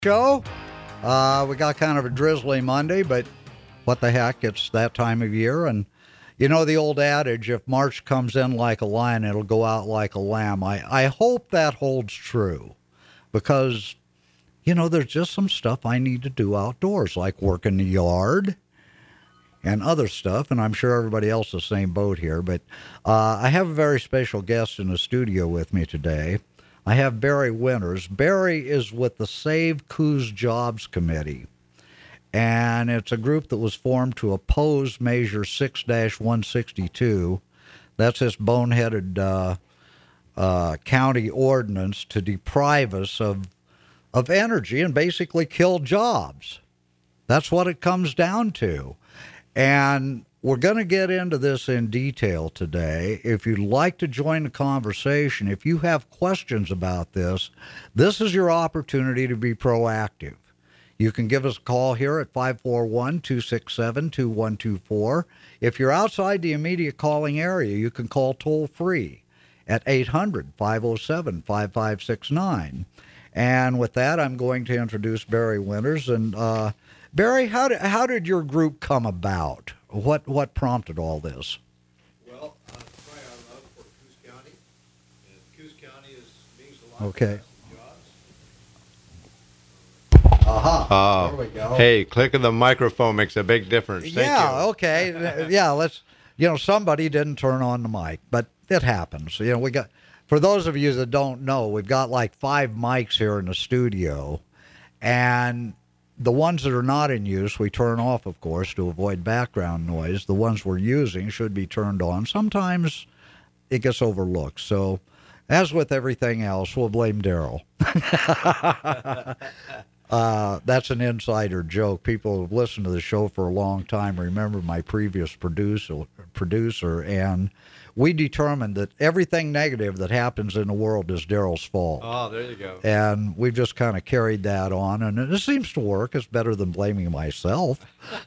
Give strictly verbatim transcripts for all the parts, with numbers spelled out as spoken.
Show. Uh, we got kind of a drizzly Monday, but what the heck, it's that time of year. And you know the old adage, if March comes in like a lion, it'll go out like a lamb. I, I hope that holds true because, you know, there's just some stuff I need to do outdoors, like work in the yard and other stuff. And I'm sure everybody else is the same boat here. But uh, I have a very special guest in the studio with me today. I have Barry Winters. Barry is with the Save Coos Jobs Committee, and it's a group that was formed to oppose Measure six dash one sixty-two. That's this boneheaded uh, uh, county ordinance to deprive us of of energy and basically kill jobs. That's what it comes down to. And we're going to get into this in detail today. If you'd like to join the conversation, if you have questions about this, this is your opportunity to be proactive. You can give us a call here at five four one, two six seven, two one two four. If you're outside the immediate calling area, you can call toll-free at eight hundred, five oh seven, five five six nine. And with that, I'm going to introduce Barry Winters. And uh, Barry, how did, how did your group come about? What what prompted all this? Well, uh, try our love for Coos County. And Coos County is means a lot Okay. to jobs. Aha. Uh, There we go. Hey, clicking the microphone makes a big difference. Thank yeah, you. okay. Yeah, let's, you know, somebody didn't turn on the mic, but it happens. You know, we got, for those of you that don't know, we've got like five mics here in the studio, and the ones that are not in use, we turn off, of course, to avoid background noise. The ones we're using should be turned on. Sometimes it gets overlooked. So, as with everything else, we'll blame Daryl. uh, that's an insider joke. People who have listened to the show for a long time remember my previous producer, producer, and we determined that everything negative that happens in the world is Daryl's fault. Oh, there you go. And we've just kind of carried that on, and it seems to work. It's better than blaming myself.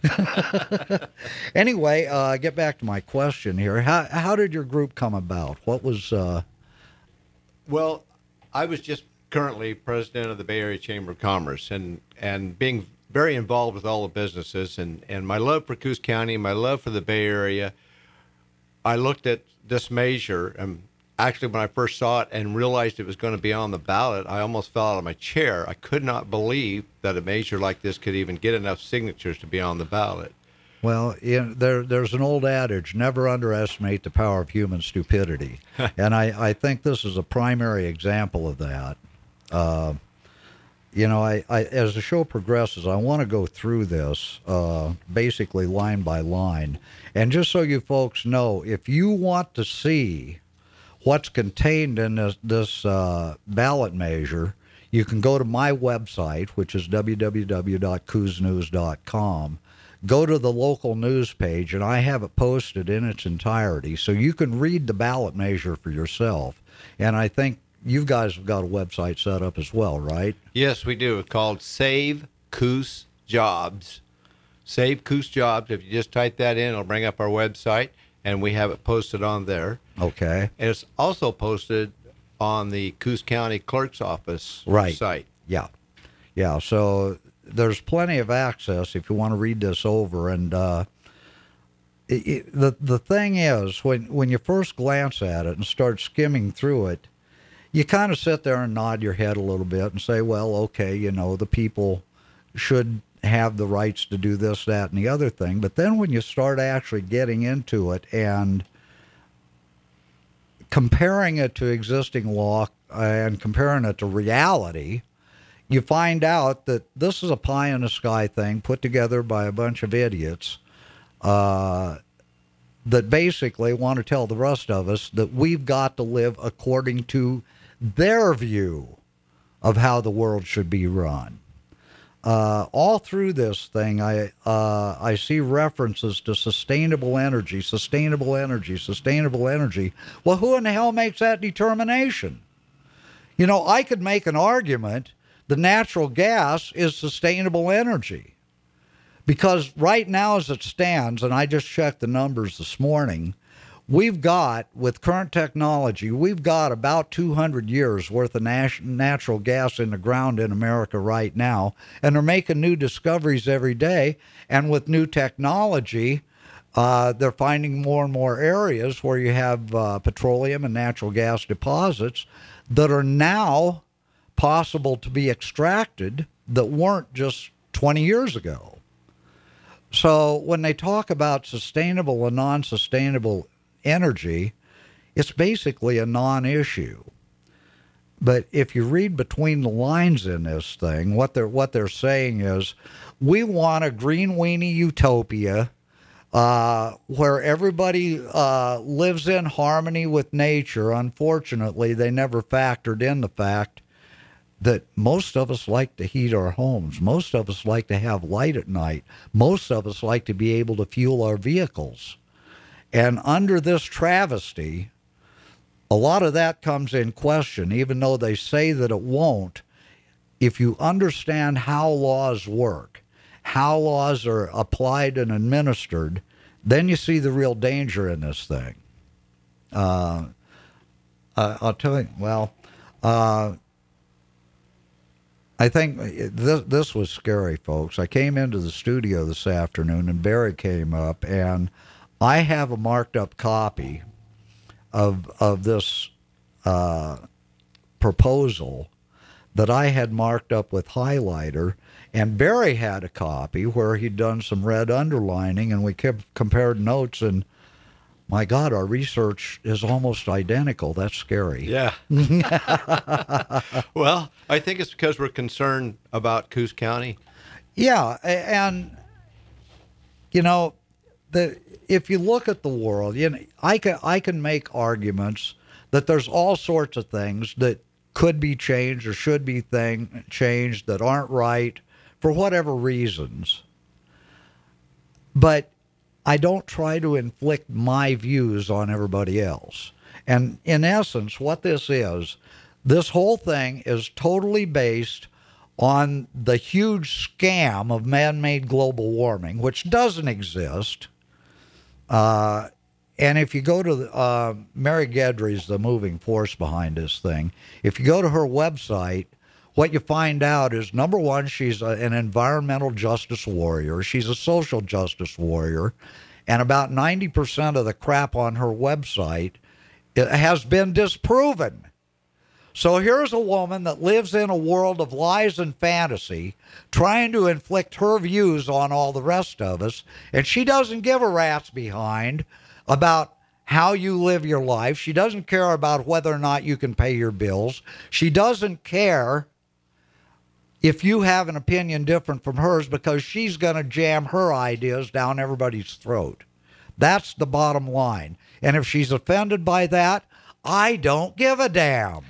Anyway, uh, get back to my question here. How how did your group come about? What was... Uh... Well, I was just currently president of the Bay Area Chamber of Commerce, and, and being very involved with all the businesses, and, and my love for Coos County, my love for the Bay Area, I looked at this measure, and actually when I first saw it and realized it was going to be on the ballot, I almost fell out of my chair. I could not believe that a measure like this could even get enough signatures to be on the ballot. Well, you know, there, there's an old adage, never underestimate the power of human stupidity. And I, I think this is a primary example of that. Uh, you know, I, I as the show progresses, I want to go through this uh, basically line by line. And just so you folks know, if you want to see what's contained in this, this uh, ballot measure, you can go to my website, which is w w w dot coos news dot com. Go to the local news page, and I have it posted in its entirety, so you can read the ballot measure for yourself. And I think you guys have got a website set up as well, right? Yes, we do. It's called Save Coos Jobs. Save Coos Jobs. If you just type that in, it'll bring up our website, and we have it posted on there. Okay. And it's also posted on the Coos County Clerk's Office right. site. Yeah. Yeah, so there's plenty of access if you want to read this over. And uh, it, it, the the thing is, when, when you first glance at it and start skimming through it, you kind of sit there and nod your head a little bit and say, well, okay, you know, the people should have the rights to do this, that, and the other thing. But then when you start actually getting into it and comparing it to existing law and comparing it to reality, you find out that this is a pie-in-the-sky thing put together by a bunch of idiots uh, that basically want to tell the rest of us that we've got to live according to their view of how the world should be run. Uh, all through this thing, I uh, I see references to sustainable energy, sustainable energy, sustainable energy. Well, who in the hell makes that determination? You know, I could make an argument that natural gas is sustainable energy, because right now as it stands, and I just checked the numbers this morning, we've got, with current technology, we've got about two hundred years worth of nat- natural gas in the ground in America right now, and they're making new discoveries every day. And with new technology, uh, they're finding more and more areas where you have uh, petroleum and natural gas deposits that are now possible to be extracted that weren't just twenty years ago. So when they talk about sustainable and non-sustainable energy, it's basically a non-issue. But if you read between the lines in this thing, what they're what they're saying is, we want a green weenie utopia uh, where everybody uh, lives in harmony with nature. Unfortunately, they never factored in the fact that most of us like to heat our homes. Most of us like to have light at night. Most of us like to be able to fuel our vehicles. And under this travesty, a lot of that comes in question, even though they say that it won't. If you understand how laws work, how laws are applied and administered, then you see the real danger in this thing. Uh, I'll tell you, well, uh, I think this, this was scary, folks. I came into the studio this afternoon, and Barry came up, and I have a marked up copy of of this uh, proposal that I had marked up with highlighter, and Barry had a copy where he'd done some red underlining, and we kept compared notes, and my God, our research is almost identical. That's scary. Yeah. Well, I think it's because we're concerned about Coos County. Yeah, and you know, the if you look at the world, you know, I can I can make arguments that there's all sorts of things that could be changed or should be thing changed that aren't right for whatever reasons. But I don't try to inflict my views on everybody else. And in essence, what this is, this whole thing is totally based on the huge scam of man-made global warming, which doesn't exist. Uh, and if you go to uh, Mary Gedry's the moving force behind this thing, if you go to her website, what you find out is, number one, she's a, an environmental justice warrior. She's a social justice warrior. And about ninety percent of the crap on her website it has been disproven. So here's a woman that lives in a world of lies and fantasy, trying to inflict her views on all the rest of us, and she doesn't give a rat's behind about how you live your life. She doesn't care about whether or not you can pay your bills. She doesn't care if you have an opinion different from hers, because she's going to jam her ideas down everybody's throat. That's the bottom line. And if she's offended by that, I don't give a damn.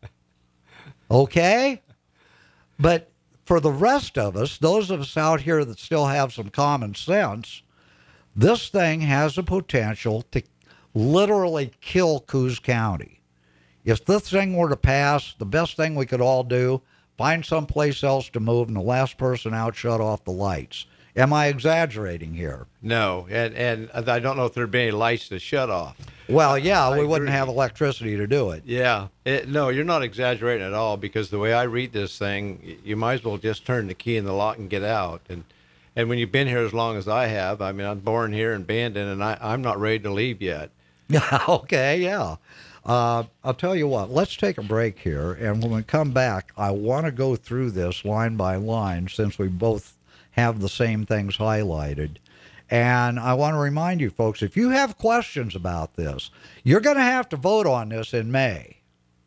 Okay? But for the rest of us, those of us out here that still have some common sense, this thing has a potential to literally kill Coos County. If this thing were to pass, the best thing we could all do, find someplace else to move, and the last person out shut off the lights. Am I exaggerating here? No, and and I don't know if there'd be any lights to shut off. Well, yeah, we I wouldn't agree. have electricity to do it. Yeah, it, no, you're not exaggerating at all, because the way I read this thing, you might as well just turn the key in the lock and get out. And and when you've been here as long as I have, I mean, I'm born here in Bandon, and I, I'm not ready to leave yet. Okay, yeah. Uh, I'll tell you what, let's take a break here, and when we come back, I want to go through this line by line, since we both have the same things highlighted. And I want to remind you folks, if you have questions about this, you're going to have to vote on this in May.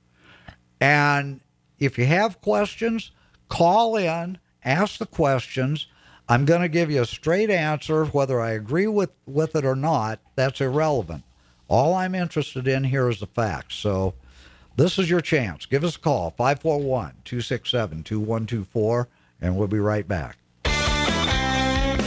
And if you have questions, call in, ask the questions. I'm going to give you a straight answer. Whether I agree with, with it or not, that's irrelevant. All I'm interested in here is the facts. So this is your chance. Give us a call, five four one, two six seven, two one two four, and we'll be right back.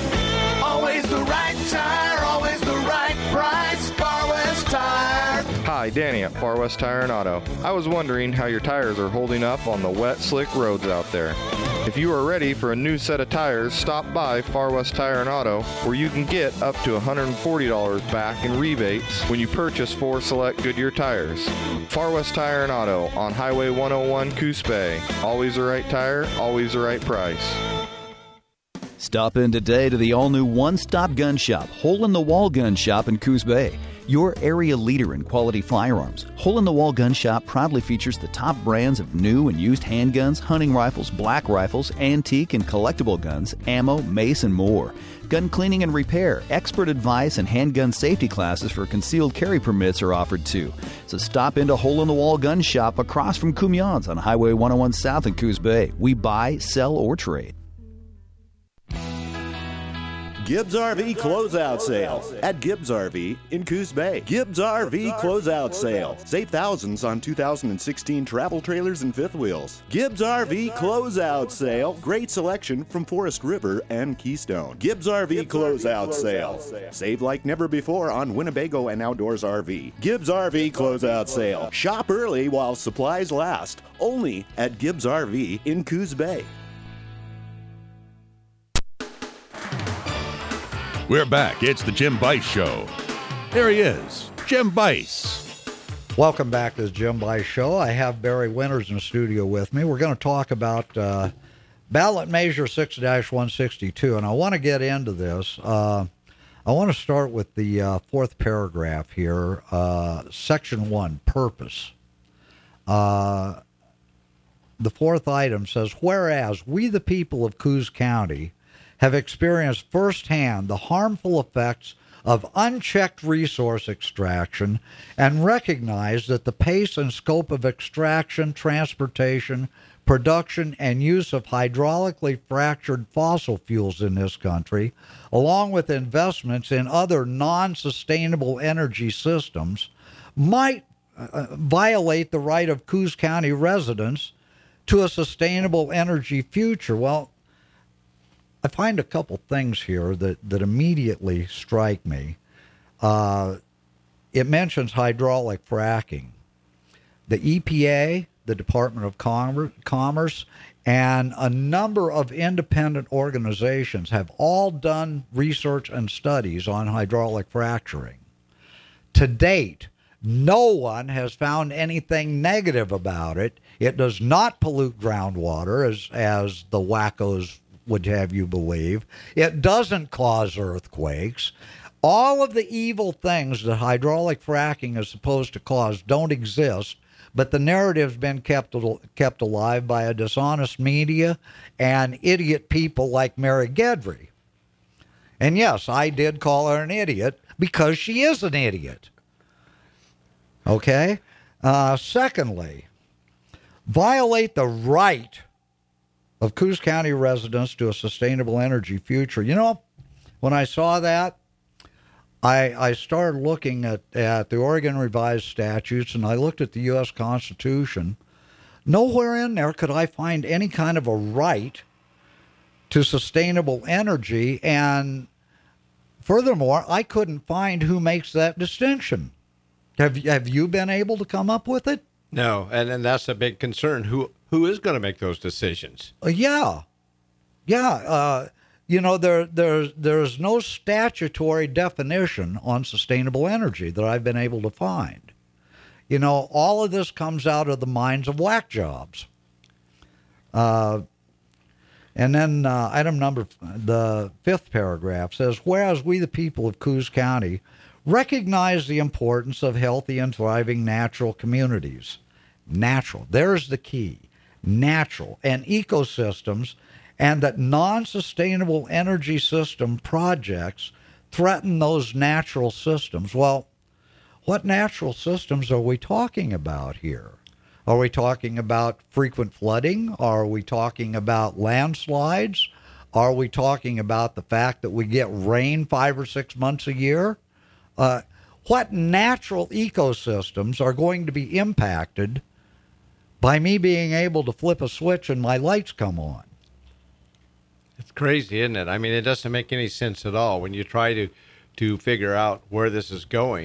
Always the right tire, always the right price. Car West Tire. Hi, Danny at Far West Tire and Auto. I was wondering how your tires are holding up on the wet, slick roads out there. If you are ready for a new set of tires, stop by Far West Tire and Auto, where you can get up to one hundred forty dollars back in rebates when you purchase four select Goodyear tires. Far West Tire and Auto on Highway one oh one, Coos Bay. Always the right tire, always the right price. Stop in today to the all-new one-stop gun shop, Hole in the Wall Gun Shop in Coos Bay. Your area leader in quality firearms, Hole in the Wall Gun Shop proudly features the top brands of new and used handguns, hunting rifles, black rifles, antique and collectible guns, ammo, mace, and more. Gun cleaning and repair, expert advice, and handgun safety classes for concealed carry permits are offered too. So stop into Hole in the Wall Gun Shop across from Cumion's on Highway one oh one South in Coos Bay. We buy, sell, or trade. Gibbs R V Closeout Sale at Gibbs R V in Coos Bay. Gibbs R V Closeout Sale. Save thousands on two thousand sixteen travel trailers and fifth wheels. Gibbs R V Closeout Sale. Great selection from Forest River and Keystone. Gibbs R V Closeout Sale. Save like never before on Winnebago and Outdoors R V. Gibbs R V Closeout Sale. Shop early while supplies last. Only at Gibbs R V in Coos Bay. We're back. It's the Jim Bice Show. There he is, Jim Bice. Welcome back to the Jim Bice Show. I have Barry Winters in the studio with me. We're going to talk about uh, ballot measure six dash one sixty-two, and I want to get into this. Uh, I want to start with the uh, fourth paragraph here, uh, section one, purpose. Uh, the fourth item says, whereas we the people of Coos County have experienced firsthand the harmful effects of unchecked resource extraction and recognize that the pace and scope of extraction, transportation, production, and use of hydraulically fractured fossil fuels in this country, along with investments in other non-sustainable energy systems, might uh, violate the right of Coos County residents to a sustainable energy future. Well, I find a couple things here that, that immediately strike me. Uh, it mentions hydraulic fracking. The E P A, the Department of Commerce, and a number of independent organizations have all done research and studies on hydraulic fracturing. To date, no one has found anything negative about it. It does not pollute groundwater, as, as the wackos would have you believe. It doesn't cause earthquakes. All of the evil things that hydraulic fracking is supposed to cause don't exist, but the narrative's been kept kept alive by a dishonest media and idiot people like Mary Gedry. And yes, I did call her an idiot because she is an idiot. Okay? Uh, secondly, violate the right of Coos County residents to a sustainable energy future. You know, when I saw that, I I started looking at, at the Oregon Revised Statutes, and I looked at the U S Constitution. Nowhere in there could I find any kind of a right to sustainable energy, and furthermore, I couldn't find who makes that distinction. Have, have you been able to come up with it? No, and, and that's a big concern. Who Who is going to make those decisions? Uh, yeah. Yeah. Uh, you know, there, there, there's no statutory definition on sustainable energy that I've been able to find. You know, all of this comes out of the minds of whack jobs. Uh, and then uh, item number, the fifth paragraph says, whereas we the people of Coos County recognize the importance of healthy and thriving natural communities. Natural. There's the key. Natural and ecosystems, and that non-sustainable energy system projects threaten those natural systems. Well, what natural systems are we talking about here? Are we talking about frequent flooding? Are we talking about landslides? Are we talking about the fact that we get rain five or six months a year? Uh, what natural ecosystems are going to be impacted by me being able to flip a switch and my lights come on? It's crazy, isn't it? I mean, it doesn't make any sense at all when you try to, to figure out where this is going.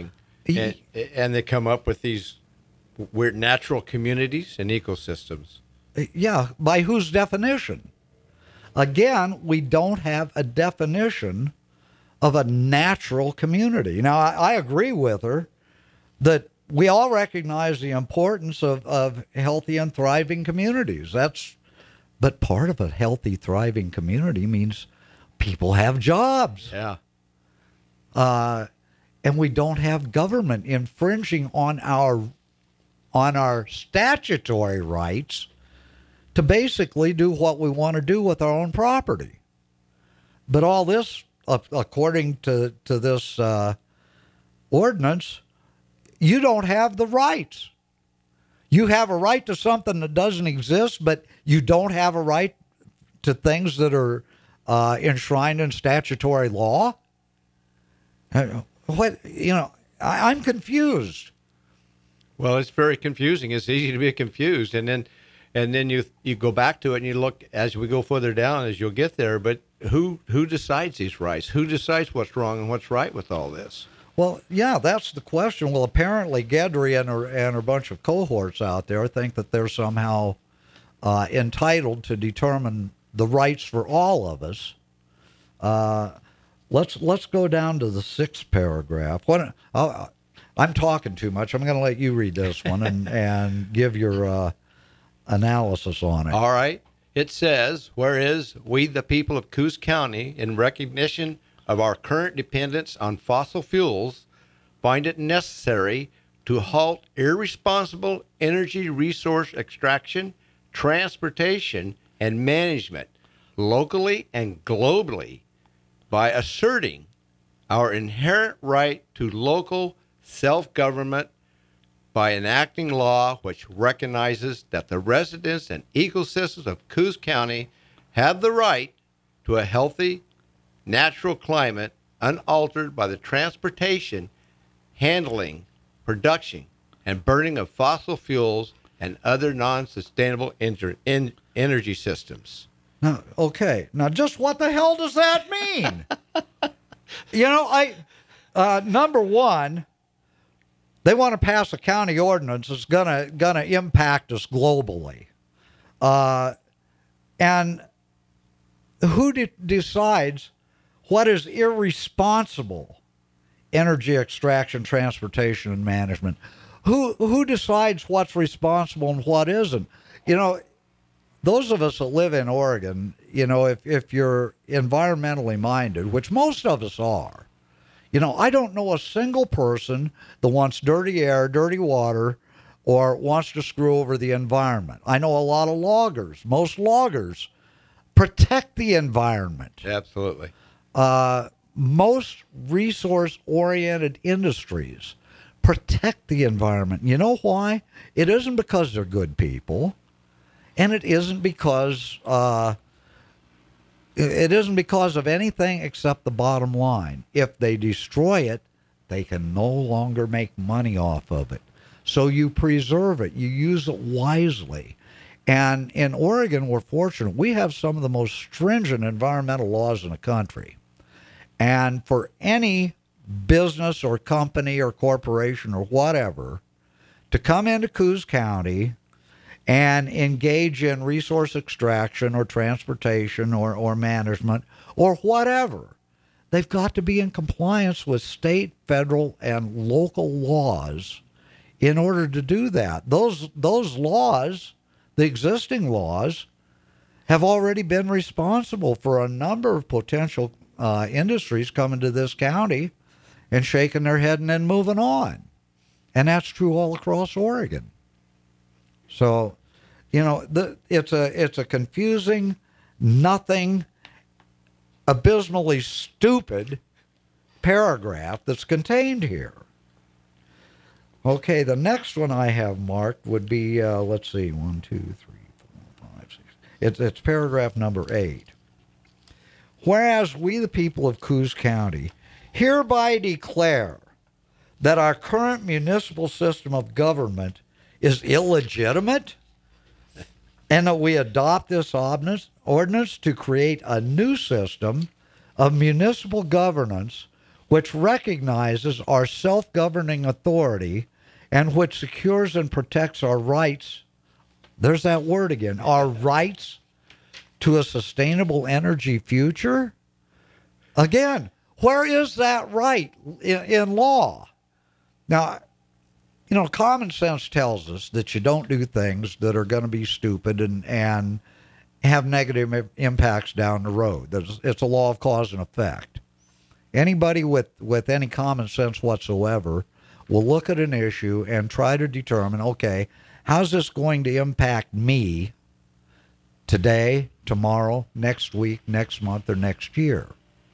and, and they come up with these weird natural communities and ecosystems. Yeah, by whose definition? Again, we don't have a definition of a natural community. Now, I, I agree with her that we all recognize the importance of, of healthy and thriving communities. That's, but part of a healthy, thriving community means people have jobs. Yeah. Uh, and we don't have government infringing on our on our statutory rights to basically do what we want to do with our own property. But all this, uh, according to, to this uh, ordinance, you don't have the rights. You have a right to something that doesn't exist, but you don't have a right to things that are uh, enshrined in statutory law. Uh, what, you know, I, I'm confused. Well, it's very confusing. It's easy to be confused. And then and then you you go back to it and you look as we go further down as you'll get there. But who who decides these rights? Who decides what's wrong and what's right with all this? Well, yeah, that's the question. Well, apparently Gedry and her, and her bunch of cohorts out there think that they're somehow uh, entitled to determine the rights for all of us. Uh, let's let's go down to the sixth paragraph. What, I'll, I'm talking too much. I'm going to let you read this one and, and give your uh, analysis on it. All right. It says, whereas we, the people of Coos County, in recognition of our current dependence on fossil fuels, find it necessary to halt irresponsible energy resource extraction, transportation, and management locally and globally by asserting our inherent right to local self-government by enacting law which recognizes that the residents and ecosystems of Coos County have the right to a healthy, natural climate unaltered by the transportation, handling, production, and burning of fossil fuels and other non-sustainable inter- in- energy systems. Now, okay. Now, just what the hell does that mean? you know, I uh, number one, they want to pass a county ordinance that's gonna gonna impact us globally, uh, and who de- decides what is irresponsible energy extraction, transportation, and management? Who who decides what's responsible and what isn't? You know, those of us that live in Oregon, you know, if if you're environmentally minded, which most of us are. You know, I don't know a single person that wants dirty air, dirty water, or wants to screw over the environment. I know a lot of loggers. Most loggers protect the environment. Absolutely. Uh, most resource-oriented industries protect the environment. You know why? It isn't because they're good people, and it isn't because... Uh, It isn't because of anything except the bottom line. If they destroy it, they can no longer make money off of it. So you preserve it. You use it wisely. And in Oregon, we're fortunate. We have some of the most stringent environmental laws in the country. And for any business or company or corporation or whatever to come into Coos County and engage in resource extraction or transportation or, or management or whatever, they've got to be in compliance with state, federal, and local laws in order to do that. Those those laws, the existing laws, have already been responsible for a number of potential uh, industries coming to this county and shaking their head and then moving on. And that's true all across Oregon. So, you know, the, it's a it's a confusing, nothing, abysmally stupid paragraph that's contained here. Okay, the next one I have marked would be, uh, let's see, one, two, three, four, five, six. It's, it's paragraph number eight. Whereas we, the people of Coos County, hereby declare that our current municipal system of government is illegitimate, and that we adopt this ordinance to create a new system of municipal governance which recognizes our self-governing authority and which secures and protects our rights. There's that word again, our rights to a sustainable energy future. Again, where is that right in, in law? Now, you know, common sense tells us that you don't do things that are going to be stupid and, and have negative impacts down the road. There's, it's a law of cause and effect. Anybody with, with any common sense whatsoever will look at an issue and try to determine, okay, how's this going to impact me today, tomorrow, next week, next month, or next year?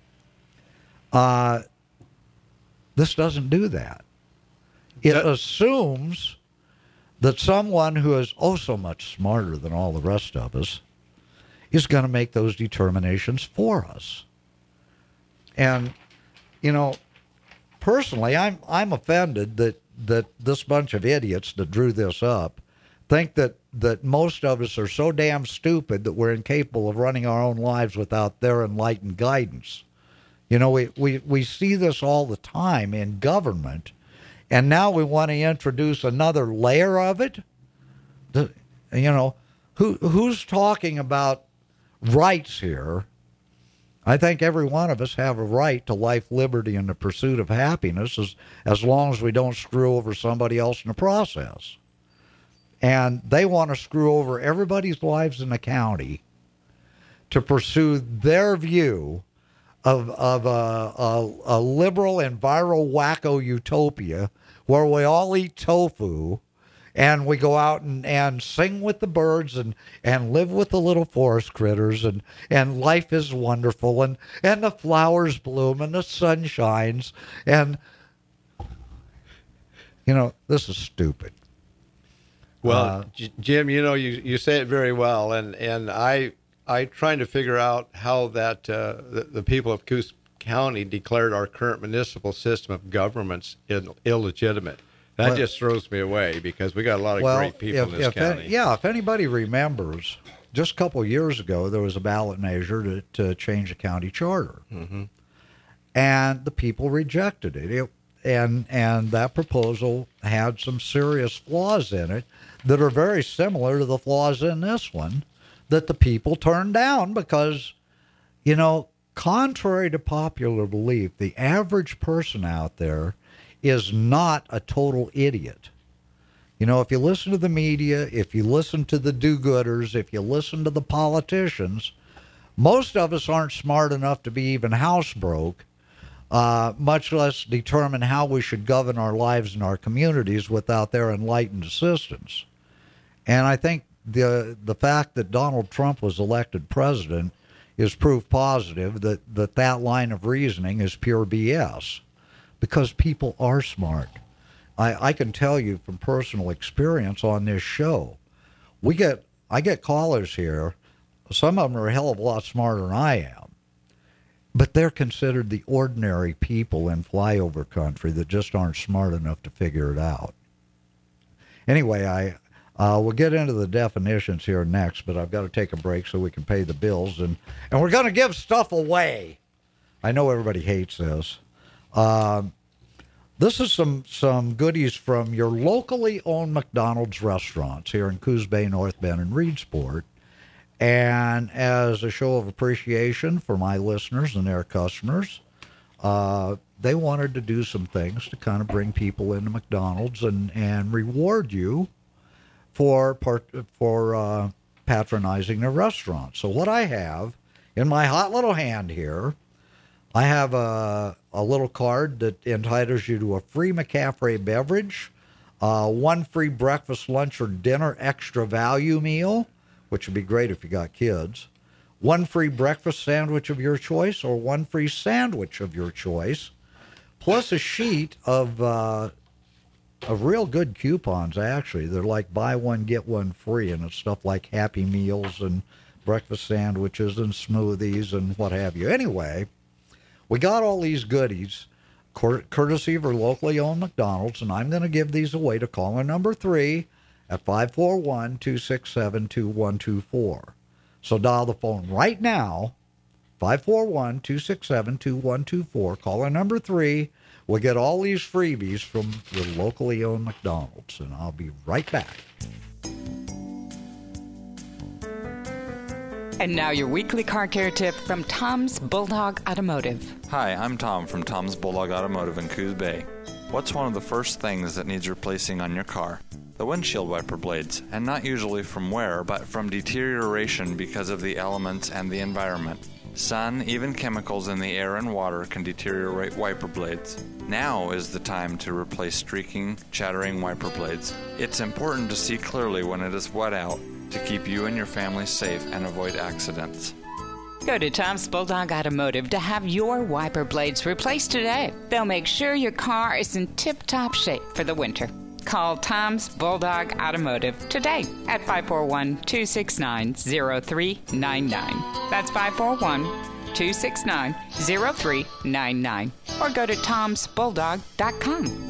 Uh, this doesn't do that. It that, assumes that someone who is oh so much smarter than all the rest of us is going to make those determinations for us. And, you know, personally, I'm I'm offended that, that this bunch of idiots that drew this up think that, that most of us are so damn stupid that we're incapable of running our own lives without their enlightened guidance. You know, we, we, we see this all the time in government, and now we want to introduce another layer of it. The, you know, who who's talking about rights here? I think every one of us have a right to life, liberty, and the pursuit of happiness as, as long as we don't screw over somebody else in the process. And they want to screw over everybody's lives in the county to pursue their view of of a, a, a liberal enviro wacko utopia where we all eat tofu and we go out and, and sing with the birds and, and live with the little forest critters and, and life is wonderful and, and the flowers bloom and the sun shines and, you know, this is stupid. Well, uh, J- Jim, you know, you, you say it very well, and, and I I trying to figure out how that uh, the, the people of Coos County declared our current municipal system of government's Ill- illegitimate. That well, just throws me away because we got a lot of well, great people if, in this if county. Any, yeah, if anybody remembers, just a couple of years ago, there was a ballot measure to, to change the county charter. Mm-hmm. And the people rejected it. it. And and that proposal had some serious flaws in it that are very similar to the flaws in this one that the people turned down because, you know, contrary to popular belief, the average person out there is not a total idiot. You know, if you listen to the media, if you listen to the do-gooders, if you listen to the politicians, most of us aren't smart enough to be even housebroke, uh, much less determine how we should govern our lives and our communities without their enlightened assistance. And I think the the fact that Donald Trump was elected president is proof positive that, that that line of reasoning is pure B S. Because people are smart. I, I can tell you from personal experience on this show, we get I get callers here. Some of them are a hell of a lot smarter than I am, but they're considered the ordinary people in flyover country that just aren't smart enough to figure it out. Anyway, I uh, we'll get into the definitions here next, but I've got to take a break so we can pay the bills, and and we're going to give stuff away. I know everybody hates this. Uh, this is some, some goodies from your locally owned McDonald's restaurants here in Coos Bay, North Bend, and Reedsport. And as a show of appreciation for my listeners and their customers, uh, they wanted to do some things to kind of bring people into McDonald's and, and reward you for part, for uh, patronizing their restaurant. So what I have in my hot little hand here, I have a, a little card that entitles you to a free McCaffrey beverage, uh, one free breakfast, lunch, or dinner extra value meal, which would be great if you got kids, one free breakfast sandwich of your choice, or one free sandwich of your choice, plus a sheet of uh, of real good coupons, actually. They're like buy one, get one free, and it's stuff like Happy Meals and breakfast sandwiches and smoothies and what have you. Anyway, we got all these goodies cour- courtesy of our locally owned McDonald's, and I'm going to give these away to caller number three at five four one, two six seven, two one two four. So dial the phone right now five four one, two six seven, two one two four. Caller number three will get all these freebies from your locally owned McDonald's, and I'll be right back. And now your weekly car care tip from Tom's Bulldog Automotive. Hi, I'm Tom from Tom's Bulldog Automotive in Coos Bay. What's one of the first things that needs replacing on your car? The windshield wiper blades, and not usually from wear, but from deterioration because of the elements and the environment. Sun, even chemicals in the air and water can deteriorate wiper blades. Now is the time to replace streaking, chattering wiper blades. It's important to see clearly when it is wet out to keep you and your family safe and avoid accidents. Go to Tom's Bulldog Automotive to have your wiper blades replaced today. They'll make sure your car is in tip-top shape for the winter. Call Tom's Bulldog Automotive today at five four one, two six nine, zero three nine nine. That's five four one, two six nine, zero three nine nine. Or go to toms bulldog dot com.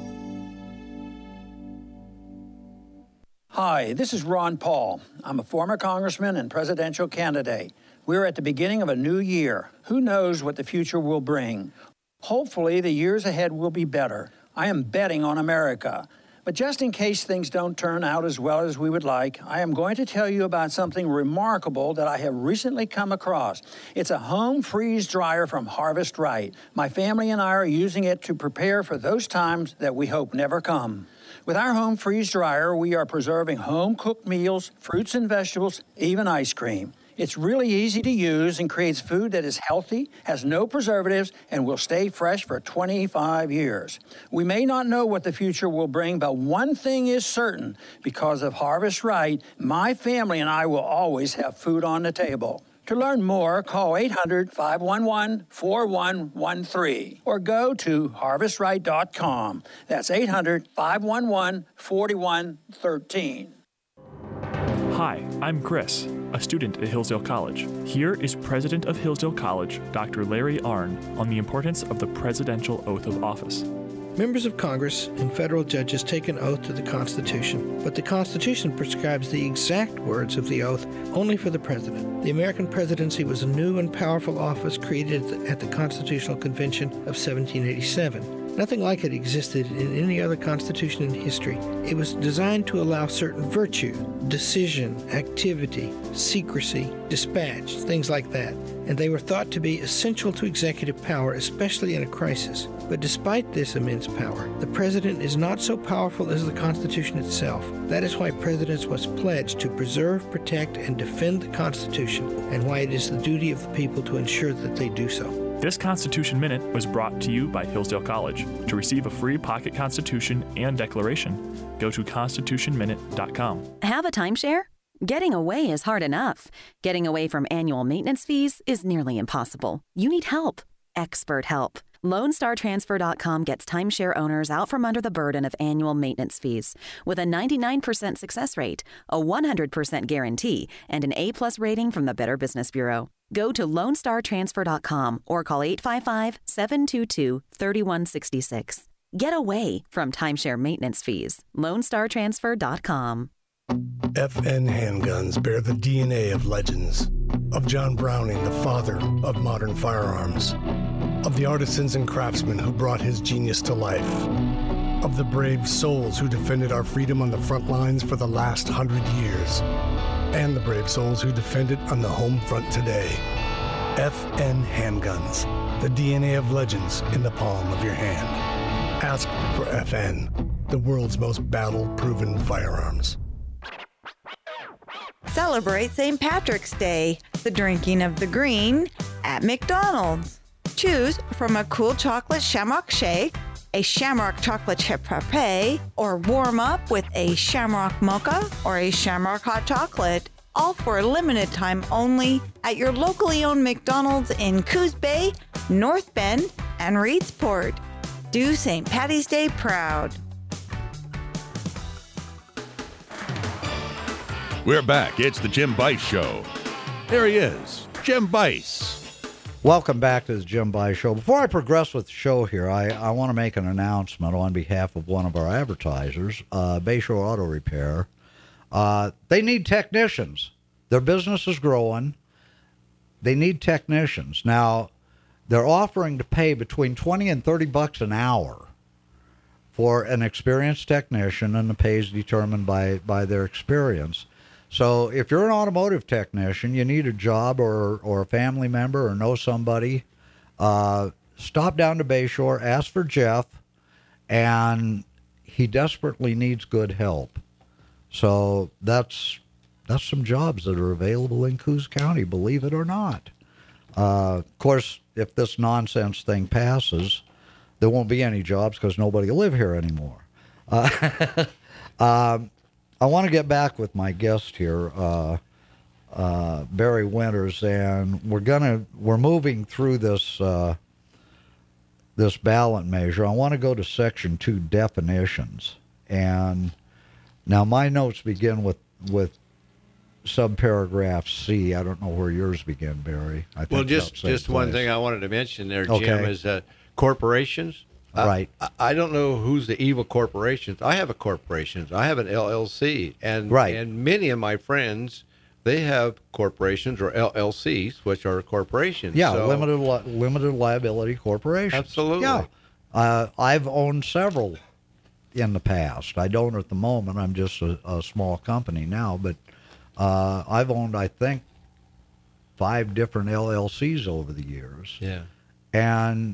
Hi, this is Ron Paul. I'm a former congressman and presidential candidate. We're at the beginning of a new year. Who knows what the future will bring? Hopefully, the years ahead will be better. I am betting on America. But just in case things don't turn out as well as we would like, I am going to tell you about something remarkable that I have recently come across. It's a home freeze dryer from Harvest Right. My family and I are using it to prepare for those times that we hope never come. With our home freeze dryer, we are preserving home-cooked meals, fruits and vegetables, even ice cream. It's really easy to use and creates food that is healthy, has no preservatives, and will stay fresh for twenty-five years. We may not know what the future will bring, but one thing is certain. Because of Harvest Right, my family and I will always have food on the table. To learn more, call eight hundred, five one one, four one one three or go to harvest right dot com. That's eight hundred, five one one, four one one three. Hi, I'm Chris, a student at Hillsdale College. Here is President of Hillsdale College, Doctor Larry Arnn, on the importance of the presidential oath of office. Members of Congress and federal judges take an oath to the Constitution, but the Constitution prescribes the exact words of the oath only for the President. The American presidency was a new and powerful office created at the Constitutional Convention of seventeen eighty-seven. Nothing like it existed in any other constitution in history. It was designed to allow certain virtue, decision, activity, secrecy, dispatch, things like that. And they were thought to be essential to executive power, especially in a crisis. But despite this immense power, the president is not so powerful as the Constitution itself. That is why presidents must pledge to preserve, protect, and defend the Constitution, and why it is the duty of the people to ensure that they do so. This Constitution Minute was brought to you by Hillsdale College. To receive a free pocket Constitution and declaration, go to constitution minute dot com. Have a timeshare? Getting away is hard enough. Getting away from annual maintenance fees is nearly impossible. You need help. Expert help. Lone Star Transfer dot com gets timeshare owners out from under the burden of annual maintenance fees. With a ninety-nine percent success rate, a one hundred percent guarantee, and an A-plus rating from the Better Business Bureau. Go to lone star transfer dot com or call eight five five, seven two two, three one six six. Get away from timeshare maintenance fees. lone star transfer dot com. F N handguns bear the D N A of legends. Of John Browning, the father of modern firearms. Of the artisans and craftsmen who brought his genius to life. Of the brave souls who defended our freedom on the front lines for the last hundred years. And the brave souls who defend it on the home front today. F N Handguns, the D N A of legends in the palm of your hand. Ask for F N, the world's most battle-proven firearms. Celebrate Saint Patrick's Day, the drinking of the green, at McDonald's. Choose from a cool chocolate shamrock shake, a shamrock chocolate chip frappe, or warm up with a shamrock mocha or a shamrock hot chocolate, all for a limited time only at your locally owned McDonald's in Coos Bay, North Bend, and Reedsport. Do Saint Patty's Day proud. We're back. It's the Jim Bice Show. There he is, Jim Bice. Welcome back to the Jim Bice Show. Before I progress with the show here, I, I want to make an announcement on behalf of one of our advertisers, uh, Bayshore Auto Repair. Uh, they need technicians. Their business is growing. they need technicians. Now, they're offering to pay between twenty and thirty bucks an hour for an experienced technician, and the pay is determined by, by their experience. So if you're an automotive technician, you need a job or, or a family member or know somebody, uh, stop down to Bayshore, ask for Jeff, and he desperately needs good help. So that's that's some jobs that are available in Coos County, believe it or not. Uh, of course, if this nonsense thing passes, there won't be any jobs because nobody will live here anymore. Uh, um, I want to get back with my guest here, uh, uh, Barry Winters, and we're gonna we're moving through this uh, this ballot measure. I want to go to Section Two definitions, and now my notes begin with with subparagraph C. I don't know where yours begin, Barry. I think well, just just one place. thing I wanted to mention there, Jim, okay. is that corporations. Right. I, I don't know who's the evil corporations. I have a corporation. I have an L L C, and right. and many of my friends, they have corporations or L L Cs, which are corporations. Yeah, so, limited li- limited liability corporations. Absolutely. Yeah, uh, I've owned several in the past. I don't at the moment. I'm just a, a small company now, but uh, I've owned, I think, five different L L Cs over the years. Yeah, and.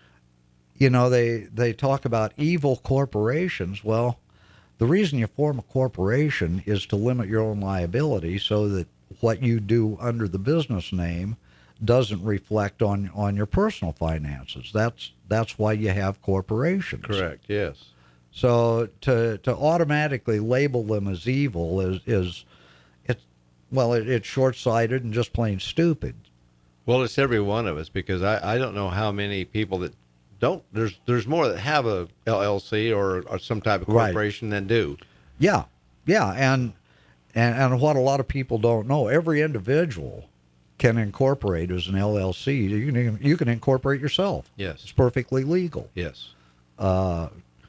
You know, they, they talk about evil corporations. Well, the reason you form a corporation is to limit your own liability so that what you do under the business name doesn't reflect on, on your personal finances. That's that's why you have corporations. Correct, yes. So to to automatically label them as evil is, is it's, well, it, it's short-sighted and just plain stupid. Well, it's every one of us, because I, I don't know how many people that don't, there's there's more that have a L L C or, or some type of corporation right. than do. Yeah, yeah, and, and and what a lot of people don't know, every individual can incorporate as an L L C. You can you can incorporate yourself. Yes, it's perfectly legal. Yes. Uh,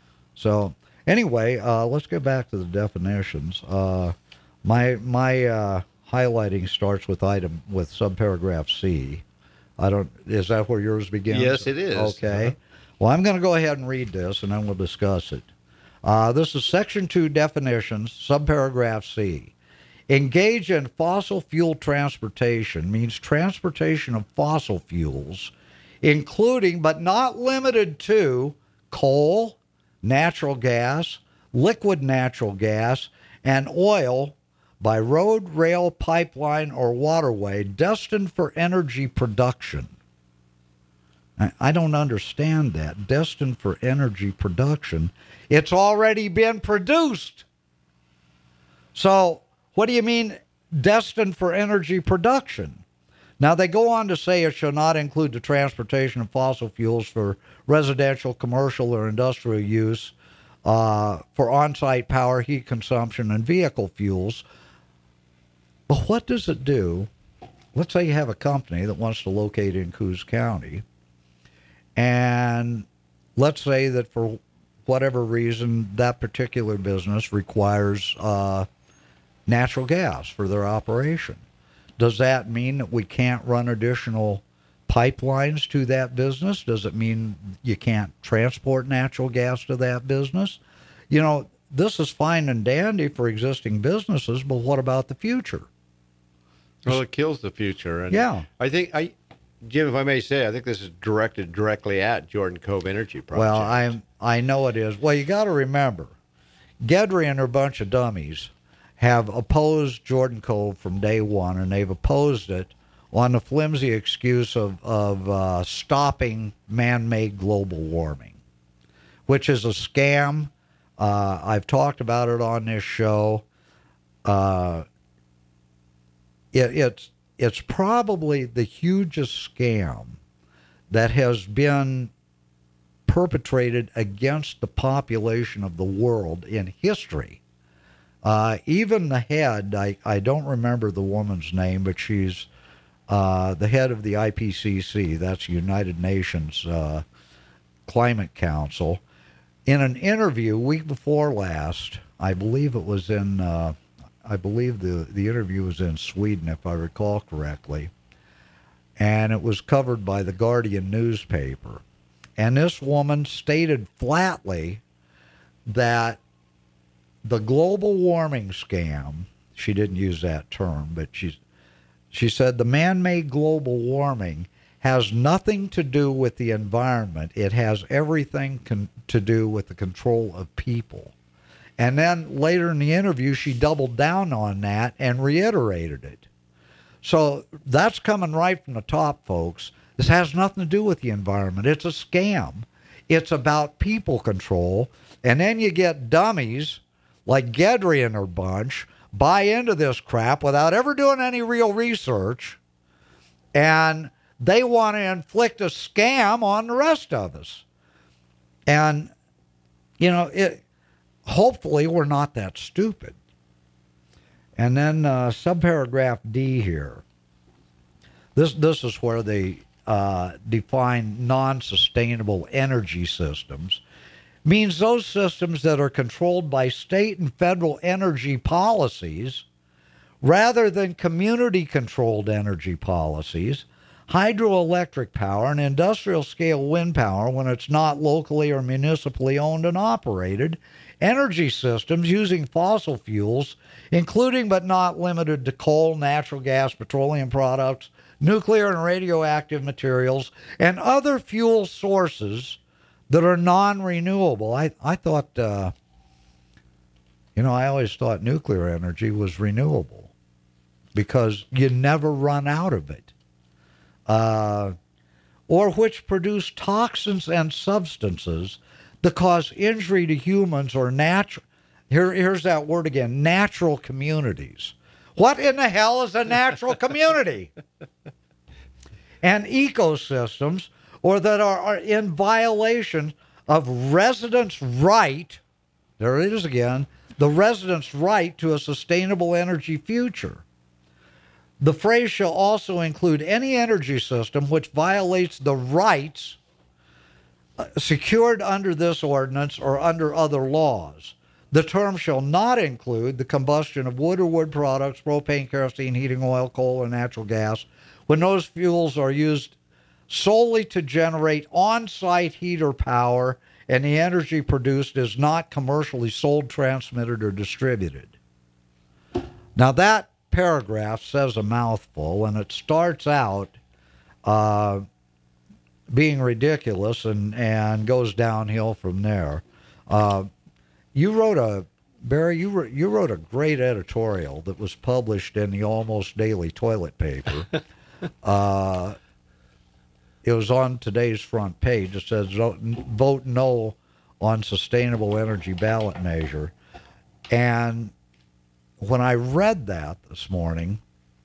so anyway, uh, let's get back to the definitions. Uh, my my uh, highlighting starts with item with subparagraph C. I don't. Is that where yours begins? Yes, it is. Okay. Uh-huh. Well, I'm going to go ahead and read this, and then we'll discuss it. Uh, this is Section Two definitions, subparagraph C. Engage in fossil fuel transportation means transportation of fossil fuels, including but not limited to coal, natural gas, liquid natural gas, and oil, by road, rail, pipeline, or waterway destined for energy production. I don't understand that. Destined for energy production. It's already been produced. So what do you mean destined for energy production? Now, they go on to say it shall not include the transportation of fossil fuels for residential, commercial, or industrial use, uh, for on-site power, heat consumption, and vehicle fuels. But what does it do? Let's say you have a company that wants to locate in Coos County, and let's say that for whatever reason that particular business requires uh, natural gas for their operation. Does that mean that we can't run additional pipelines to that business? Does it mean you can't transport natural gas to that business? You know, this is fine and dandy for existing businesses, but what about the future? Well, it kills the future. And yeah. I think, I, Jim, if I may say, I think this is directed directly at Jordan Cove Energy Project. Well, I I know it is. Well, you got to remember, Gedry and her bunch of dummies have opposed Jordan Cove from day one, and they've opposed it on the flimsy excuse of, of uh, stopping man-made global warming, which is a scam. Uh, I've talked about it on this show. Uh, it, it's it's probably the hugest scam that has been perpetrated against the population of the world in history. Uh, even the head, I, I don't remember the woman's name, but she's uh, the head of the I P C C, that's United Nations uh, Climate Council. In an interview week before last, I believe it was in, uh, I believe the, the interview was in Sweden, if I recall correctly, and it was covered by the Guardian newspaper. And this woman stated flatly that the global warming scam, she didn't use that term, but she, she said the man-made global warming has nothing to do with the environment. It has everything con- to do with the control of people. And then later in the interview, she doubled down on that and reiterated it. So that's coming right from the top, folks. This has nothing to do with the environment. It's a scam. It's about people control. And then you get dummies like Gedry and her bunch buy into this crap without ever doing any real research. And they want to inflict a scam on the rest of us. And, you know, it, hopefully we're not that stupid. And then uh, subparagraph D here. This, this is where they uh, define non-sustainable energy systems. Means those systems that are controlled by state and federal energy policies rather than community-controlled energy policies. Hydroelectric power and industrial-scale wind power when it's not locally or municipally owned and operated, energy systems using fossil fuels, including but not limited to coal, natural gas, petroleum products, nuclear and radioactive materials, and other fuel sources that are non-renewable. I, I thought, uh, you know, I always thought nuclear energy was renewable because you never run out of it. Uh, or which produce toxins and substances that cause injury to humans or natural, here, here's that word again, natural communities. What in the hell is a natural community? And ecosystems, or that are, are in violation of residents' right, there it is again, the residents' right to a sustainable energy future. The phrase shall also include any energy system which violates the rights secured under this ordinance or under other laws. The term shall not include the combustion of wood or wood products, propane, kerosene, heating oil, coal, and natural gas, when those fuels are used solely to generate on-site heat or power and the energy produced is not commercially sold, transmitted, or distributed. Now that paragraph says a mouthful, and it starts out uh, being ridiculous and, and goes downhill from there. Uh, you wrote a, Barry, you, wrote, you wrote a great editorial that was published in the Almost Daily Toilet Paper. uh, it was on today's front page. It says, vote no on sustainable energy ballot measure. And when I read that this morning,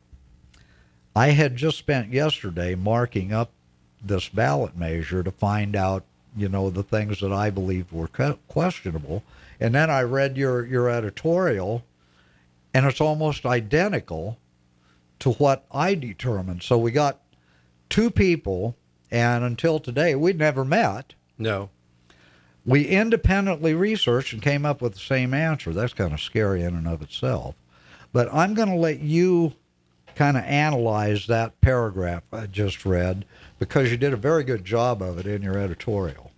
I had just spent yesterday marking up this ballot measure to find out, you know, the things that I believed were questionable. And then I read your, your editorial, and it's almost identical to what I determined. So we got two people, and until today, we'd never met. No. We independently researched and came up with the same answer. That's kind of scary in and of itself. But I'm going to let you kind of analyze that paragraph I just read, because you did a very good job of it in your editorial.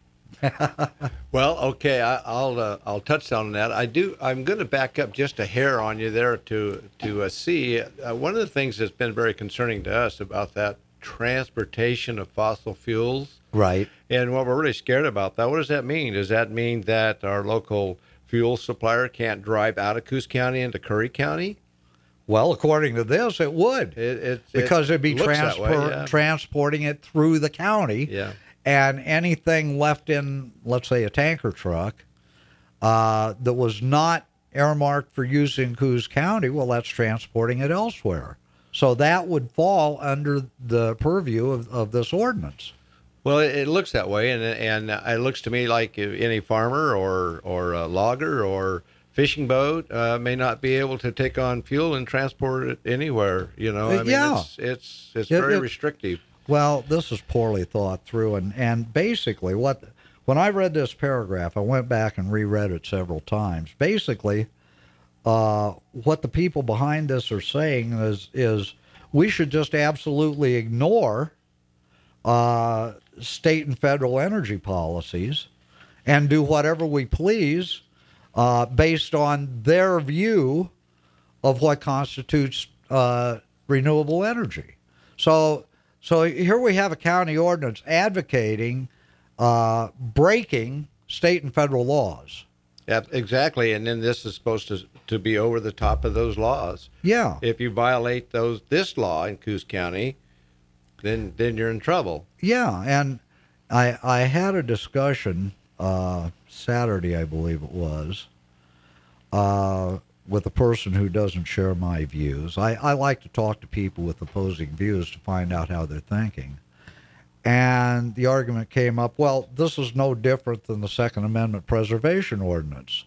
Well, okay, I, I'll uh, I'll touch on that. I do. I'm going to back up just a hair on you there to to uh, see uh, one of the things that's been very concerning to us about that transportation of fossil fuels. Right. And what we're really scared about that, what does that mean? Does that mean that our local fuel supplier can't drive out of Coos County into Curry County? Well, according to this, it would. It, it, because it it'd be transport, way, yeah. transporting it through the county. Yeah. And anything left in, let's say, a tanker truck uh, that was not earmarked for use in Coos County, well, that's transporting it elsewhere. So that would fall under the purview of, of this ordinance. Well, it, it looks that way, and and it looks to me like any farmer or or a logger or fishing boat uh, may not be able to take on fuel and transport it anywhere. You know, I mean, yeah. it's it's it's it, very it, restrictive. Well, this is poorly thought through, and and basically, what when I read this paragraph, I went back and reread it several times. Basically, uh, what the people behind this are saying is is we should just absolutely ignore uh, state and federal energy policies and do whatever we please uh, based on their view of what constitutes uh, renewable energy. So, so here we have a county ordinance advocating uh, breaking state and federal laws. Yeah, exactly. And then this is supposed to to be over the top of those laws. Yeah. If you violate those this law in Coos County, then then you're in trouble. Yeah, and I I had a discussion uh, Saturday, I believe it was, uh, with a person who doesn't share my views. I, I like to talk to people with opposing views to find out how they're thinking. And the argument came up, well, this is no different than the Second Amendment Preservation Ordinance,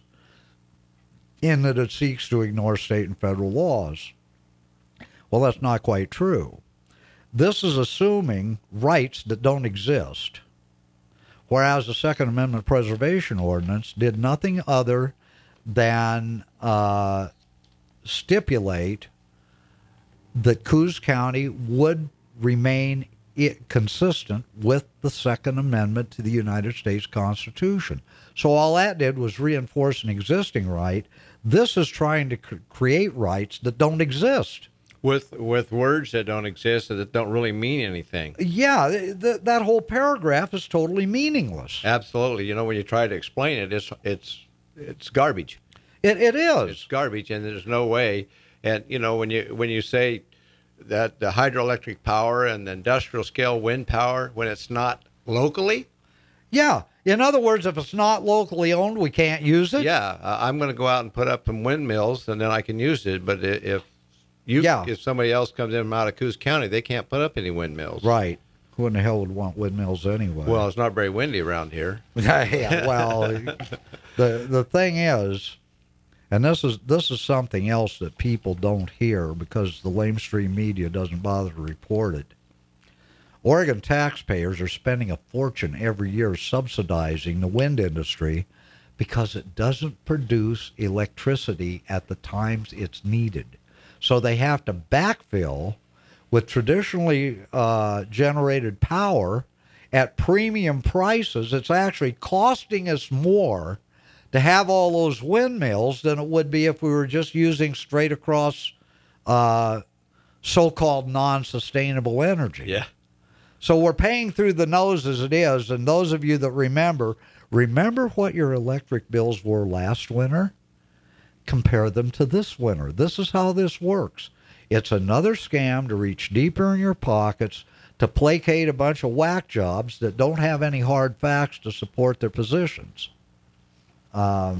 in that it seeks to ignore state and federal laws. Well, that's not quite true. This is assuming rights that don't exist, whereas the Second Amendment Preservation Ordinance did nothing other than uh, stipulate that Coos County would remain It, consistent with the Second Amendment to the United States Constitution. So all that did was reinforce an existing right. This is trying to cr- create rights that don't exist. With with words that don't exist, that don't really mean anything. Yeah, th- th- that whole paragraph is totally meaningless. Absolutely. You know, when you try to explain it, it's it's it's garbage. It it is. It's garbage, and there's no way. And you know, when you when you say that the hydroelectric power and the industrial scale wind power, when it's not locally? Yeah. In other words, if it's not locally owned, we can't use it? Yeah. Uh, I'm going to go out and put up some windmills, and then I can use it. But if you, yeah. if somebody else comes in from out of Coos County, they can't put up any windmills. Right. Who in the hell would want windmills anyway? Well, it's not very windy around here. Yeah, well, the the thing is, and this is this is something else that people don't hear because the lamestream media doesn't bother to report it. Oregon taxpayers are spending a fortune every year subsidizing the wind industry because it doesn't produce electricity at the times it's needed. So they have to backfill with traditionally uh, generated power at premium prices. It's actually costing us more to have all those windmills than it would be if we were just using straight across uh, so-called non-sustainable energy. Yeah. So we're paying through the nose as it is, and those of you that remember, remember what your electric bills were last winter? Compare them to this winter. This is how this works. It's another scam to reach deeper in your pockets to placate a bunch of whack jobs that don't have any hard facts to support their positions. Um,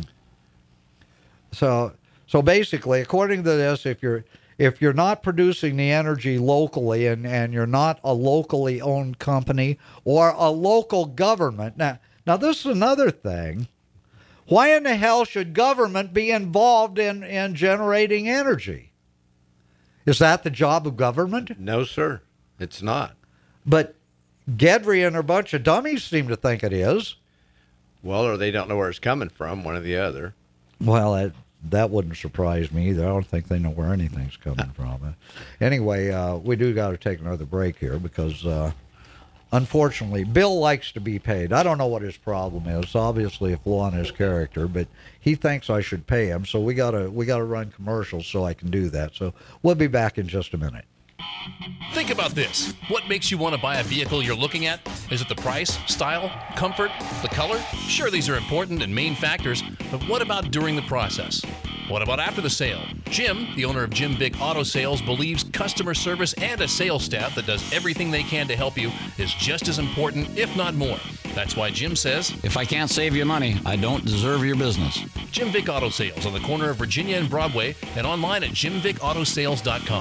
so, so basically, according to this, if you're if you're not producing the energy locally and, and you're not a locally owned company or a local government, now now this is another thing. Why in the hell should government be involved in, in generating energy? Is that the job of government? No, sir, it's not. But Gedry and a bunch of dummies seem to think it is. Well, or they don't know where it's coming from, one or the other. Well, that, that wouldn't surprise me either. I don't think they know where anything's coming from. Anyway, uh, we do got to take another break here because, uh, unfortunately, Bill likes to be paid. I don't know what his problem is. Obviously, a flaw in his character, but he thinks I should pay him. So we gotta we gotta run commercials so I can do that. So we'll be back in just a minute. Think about this. What makes you want to buy a vehicle you're looking at? Is it the price, style, comfort, the color? Sure, these are important and main factors, but what about during the process? What about after the sale? Jim, the owner of Jim Vick Auto Sales, believes customer service and a sales staff that does everything they can to help you is just as important, if not more. That's why Jim says, if I can't save you money, I don't deserve your business. Jim Vick Auto Sales on the corner of Virginia and Broadway and online at jim vick auto sales dot com.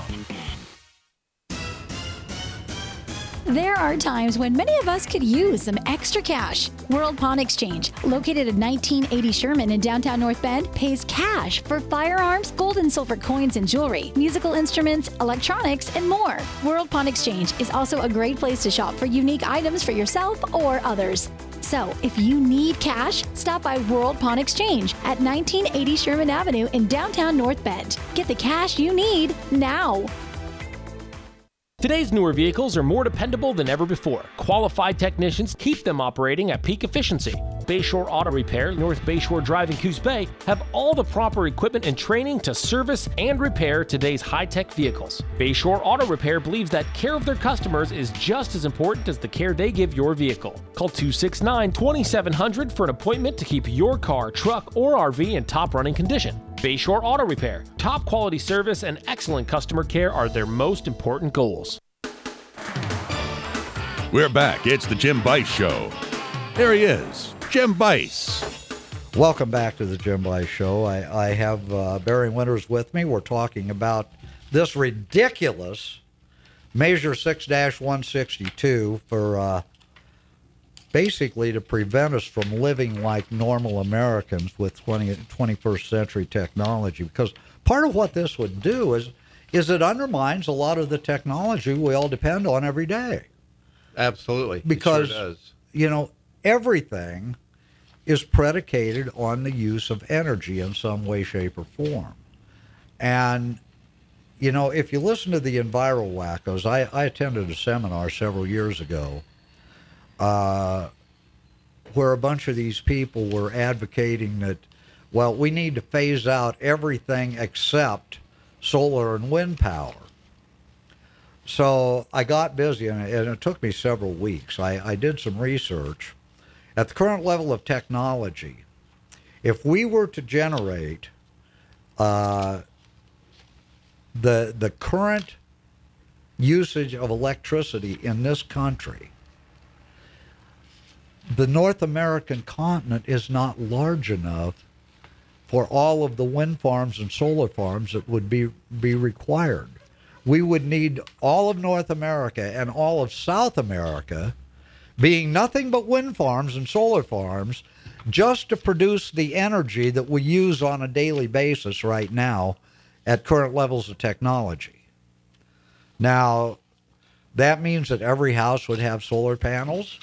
There are times when many of us could use some extra cash. World Pawn Exchange, located at nineteen eighty Sherman in downtown North Bend, pays cash for firearms, gold and silver coins and jewelry, musical instruments, electronics, and more. World Pawn Exchange is also a great place to shop for unique items for yourself or others. So, if you need cash, stop by World Pawn Exchange at nineteen eighty Sherman Avenue in downtown North Bend. Get the cash you need now. Today's newer vehicles are more dependable than ever before. Qualified technicians keep them operating at peak efficiency. Bayshore Auto Repair, North Bayshore Drive in Coos Bay, have all the proper equipment and training to service and repair today's high-tech vehicles. Bayshore Auto Repair believes that care of their customers is just as important as the care they give your vehicle. Call two six nine, two seven zero zero for an appointment to keep your car, truck, or R V in top running condition. Bayshore Auto Repair. Top quality service and excellent customer care are their most important goals. We're back. It's the Jim Bice Show. There he is, Jim Bice. Welcome back to the Jim Bice Show. I, I have uh, Barry Winters with me. We're talking about this ridiculous Measure six one sixty-two for uh, basically to prevent us from living like normal Americans with twentieth, twenty-first century technology. Because part of what this would do is, is it undermines a lot of the technology we all depend on every day. Absolutely. Because, it sure does. you know, everything is predicated on the use of energy in some way, shape, or form. And, you know, if you listen to the Enviro Wackos, I, I attended a seminar several years ago uh, where a bunch of these people were advocating that, well, we need to phase out everything except solar and wind power. So I got busy, and it, and it took me several weeks. I, I did some research. At the current level of technology, if we were to generate uh, the the current usage of electricity in this country, the North American continent is not large enough for all of the wind farms and solar farms that would be, be required. We would need all of North America and all of South America being nothing but wind farms and solar farms just to produce the energy that we use on a daily basis right now at current levels of technology. Now, that means that every house would have solar panels.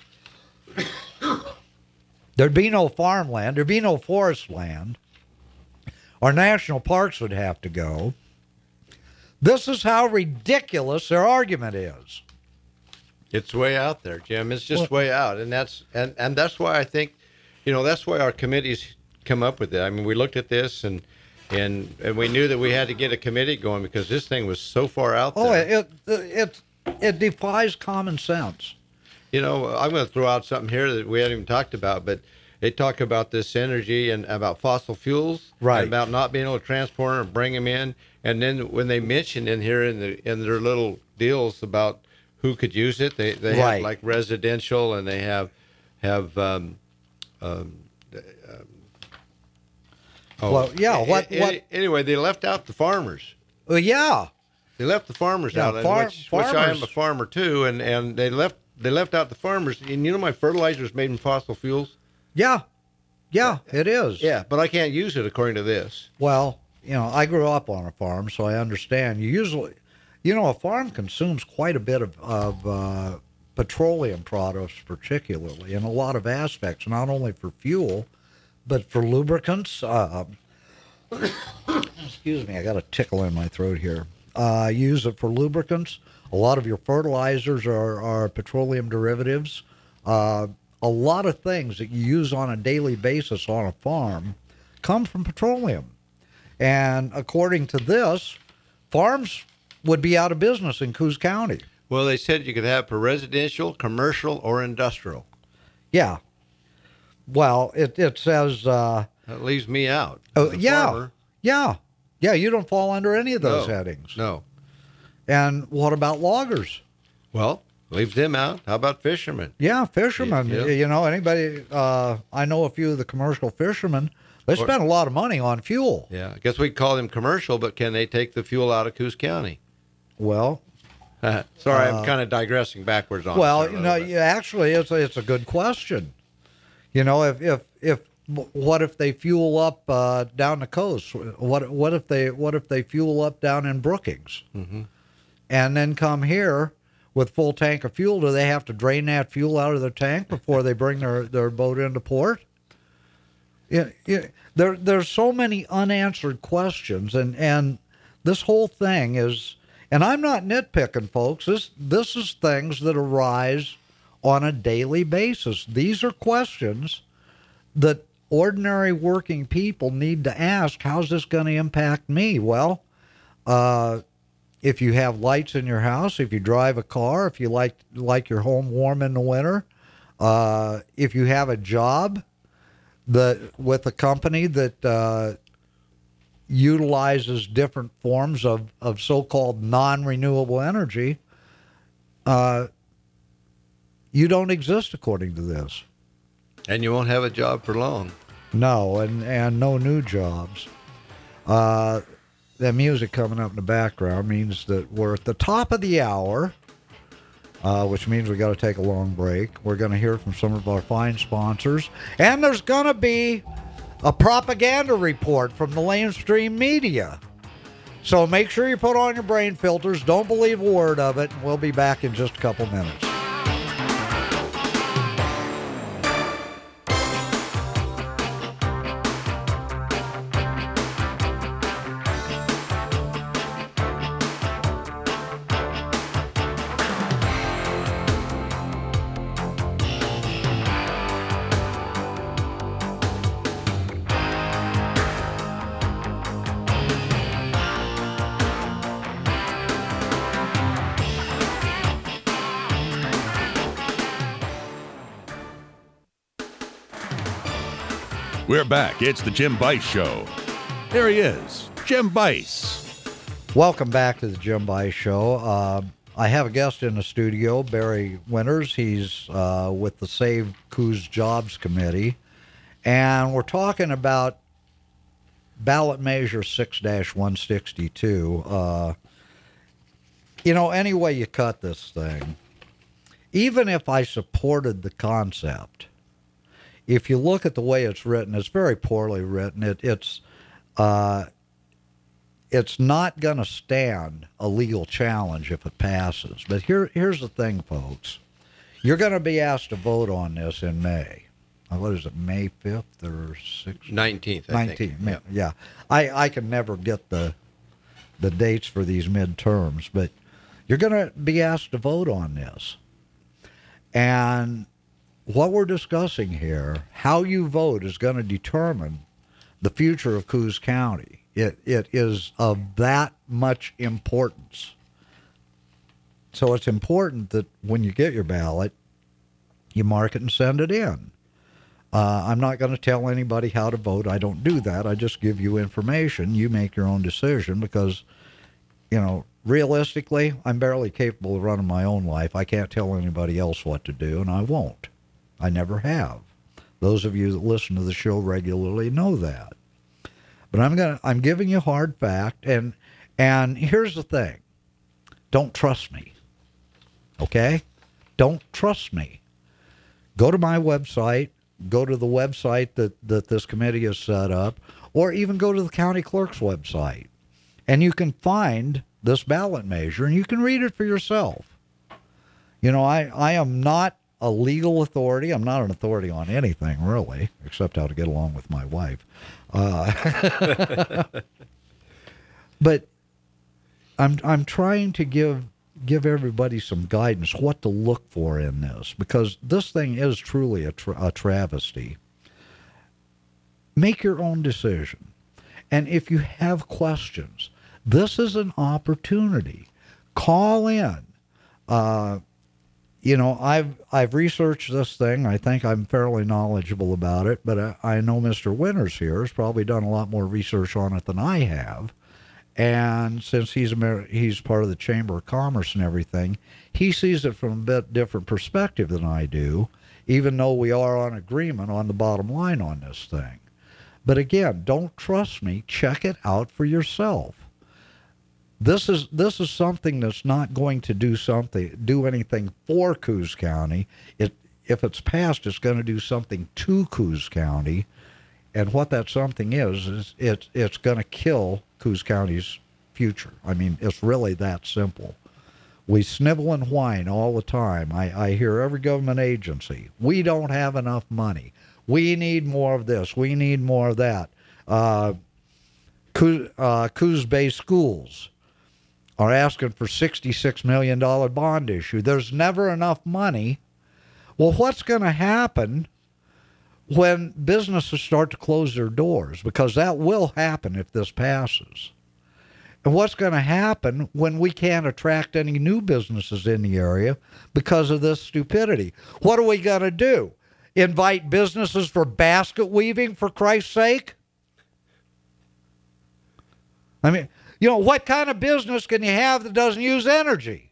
There'd be no farmland. There'd be no forest land. Our national parks would have to go. This is how ridiculous their argument is. It's way out there, Jim. It's just Well- way out, and that's and, and that's why I think, you know, that's why our committees come up with it. I mean, we looked at this and and and we knew that we had to get a committee going because this thing was so far out Oh, there. it, it, it defies common sense. You know, I'm going to throw out something here that we haven't even talked about, but they talk about this energy and about fossil fuels, Right. and about not being able to transport them and bring them in. And then when they mention in here in the in their little deals about who could use it, they they Right. have like residential, and they have have um, um, um, oh, Well, yeah, what- a- a- what- anyway, they left out the farmers. Well, yeah. They left the farmers Yeah, out, and far- which, which I am farmers- a farmer too, and, and they left they left out the farmers. And you know, my fertilizer is made in fossil fuels. Yeah. Yeah, it is. Yeah, but I can't use it according to this. Well, you know, I grew up on a farm, so I understand. You usually, you know, a farm consumes quite a bit of, of uh, petroleum products, particularly, in a lot of aspects, not only for fuel, but for lubricants. Uh, excuse me, I got a tickle in my throat here. Uh, use it for lubricants. A lot of your fertilizers are, are petroleum derivatives. Uh, a lot of things that you use on a daily basis on a farm come from petroleum. And according to this, farms would be out of business in Coos County. Well, they said you could have for residential, commercial, or industrial. Yeah. Well, it, it says... Uh, That leaves me out. oh, as a yeah. farmer. Yeah. Yeah, you don't fall under any of those No. headings. No. And what about loggers? Well, leave them out. How about fishermen? Yeah, fishermen. Yeah. You know, anybody... Uh, I know a few of the commercial fishermen. They Or- spend a lot of money on fuel. Yeah, I guess we'd call them commercial, but can they take the fuel out of Coos County? Well... Sorry, Uh, I'm kind of digressing backwards on Well, it. you know, yeah, actually, it's a, it's a good question. You know, if if if what if they fuel up uh, down the coast? What what if they what if they fuel up down in Brookings, Mm-hmm. and then come here with full tank of fuel? Do they have to drain that fuel out of their tank before they bring their, their boat into port? Yeah, yeah, there there's so many unanswered questions, and and this whole thing is. And I'm not nitpicking, folks. This this is things that arise on a daily basis. These are questions that ordinary working people need to ask. How's this going to impact me? Well, uh, if you have lights in your house, if you drive a car, if you like like your home warm in the winter, uh, if you have a job that with a company that uh, utilizes different forms of, of so-called non-renewable energy, uh, you don't exist according to this. And you won't have a job for long. No, and, and no new jobs. Uh, the music coming up in the background means that we're at the top of the hour, uh, which means we got to take a long break. We're going to hear from some of our fine sponsors, and there's going to be a propaganda report from the mainstream media. So make sure you put on your brain filters. Don't believe a word of it. We'll be back in just a couple minutes. We're back. It's the Jim Bice Show. There he is, Jim Bice. Welcome back to the Jim Bice Show. Uh, I have a guest in the studio, Barry Winters. He's uh, with the Save Coos Jobs Committee. And we're talking about ballot measure six dash one sixty-two. Uh, you know, any way you cut this thing, even if I supported the concept, if you look at the way it's written, it's very poorly written. It, it's uh, it's not going to stand a legal challenge if it passes. But here, here's the thing, folks. You're going to be asked to vote on this in May. Uh, what is it, May fifth or sixth? nineteenth, I nineteenth, think. yeah. yeah. I, I can never get the the dates for these midterms, but you're going to be asked to vote on this. And what we're discussing here, how you vote, is going to determine the future of Coos County. It it is of that much importance. So it's important that when you get your ballot, you mark it and send it in. Uh, I'm not going to tell anybody how to vote. I don't do that. I just give you information. You make your own decision because, you know, realistically, I'm barely capable of running my own life. I can't tell anybody else what to do, and I won't. I never have. Those of you that listen to the show regularly know that. But I'm gonna I'm giving you hard fact, and and here's the thing. Don't trust me. Okay? Don't trust me. Go to my website, go to the website that, that this committee has set up, or even go to the county clerk's website. And you can find this ballot measure and you can read it for yourself. You know, I, I am not a legal authority. I'm not an authority on anything, really, except how to get along with my wife. Uh, but I'm I'm trying to give give everybody some guidance what to look for in this, because this thing is truly a, tra- a travesty. Make your own decision. And if you have questions, this is an opportunity. Call in. Uh, You know, I've I've researched this thing. I think I'm fairly knowledgeable about it, but I, I know Mister Winters here has probably done a lot more research on it than I have. And since he's a, he's part of the Chamber of Commerce and everything, he sees it from a bit different perspective than I do, even though we are on agreement on the bottom line on this thing. But again, don't trust me. Check it out for yourself. This is this is something that's not going to do something, do anything for Coos County. It if it's passed, it's going to do something to Coos County, and what that something is is it's it's going to kill Coos County's future. I mean, it's really that simple. We snivel and whine all the time. I, I hear every government agency, we don't have enough money. We need more of this. We need more of that. Uh, Coos, uh, Coos Bay schools are asking for sixty-six million dollars bond issue. There's never enough money. Well, what's going to happen when businesses start to close their doors? Because that will happen if this passes. And what's going to happen when we can't attract any new businesses in the area because of this stupidity? What are we going to do? Invite businesses for basket weaving, for Christ's sake? I mean, you know, what kind of business can you have that doesn't use energy?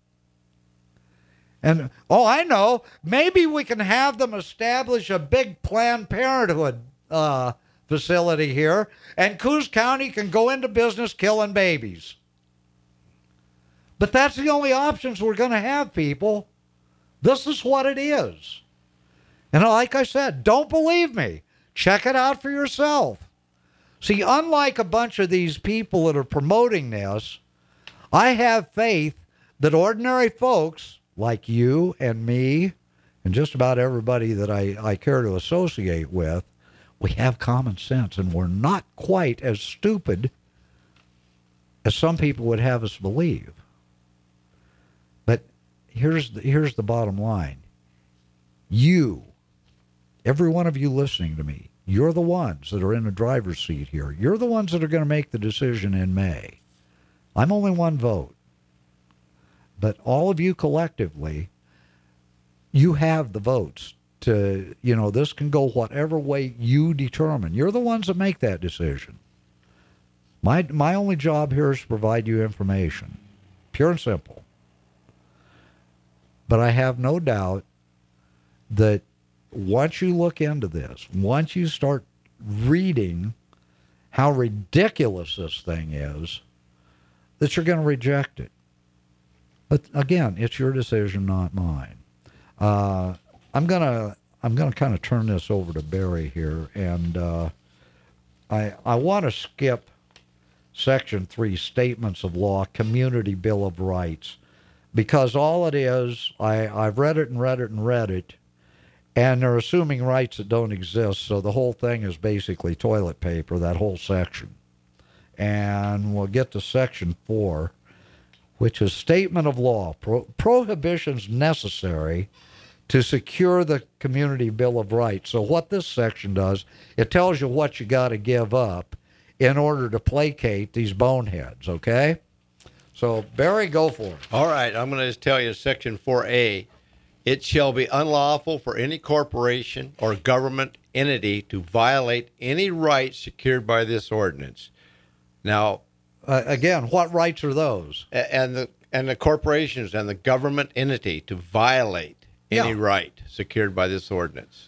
And, oh, I know, maybe we can have them establish a big Planned Parenthood uh, facility here, and Coos County can go into business killing babies. But that's the only options we're going to have, people. This is what it is. And like I said, don't believe me. Check it out for yourself. See, unlike a bunch of these people that are promoting this, I have faith that ordinary folks like you and me and just about everybody that I, I care to associate with, we have common sense, and we're not quite as stupid as some people would have us believe. But here's the, here's the bottom line. You, every one of you listening to me, you're the ones that are in the driver's seat here. You're the ones that are going to make the decision in May. I'm only one vote. But all of you collectively, you have the votes to, you know, this can go whatever way you determine. You're the ones that make that decision. My, my only job here is to provide you information. Pure and simple. But I have no doubt that once you look into this, once you start reading how ridiculous this thing is, that you're going to reject it. But again, it's your decision, not mine. Uh, I'm gonna I'm gonna kind of turn this over to Barry here, and uh, I I want to skip Section Three, Statements of Law, Community Bill of Rights, because all it is, I I've read it and read it and read it. And they're assuming rights that don't exist, so the whole thing is basically toilet paper, that whole section. And we'll get to Section four, which is Statement of Law, pro- prohibitions necessary to secure the Community Bill of Rights. So what this section does, it tells you what you got to give up in order to placate these boneheads, okay? So, Barry, go for it. All right, I'm going to just tell you Section four A. It shall be unlawful for any corporation or government entity to violate any rights secured by this ordinance. Now, uh, again, what rights are those? And the and the corporations and the government entity to violate any Yeah. right secured by this ordinance.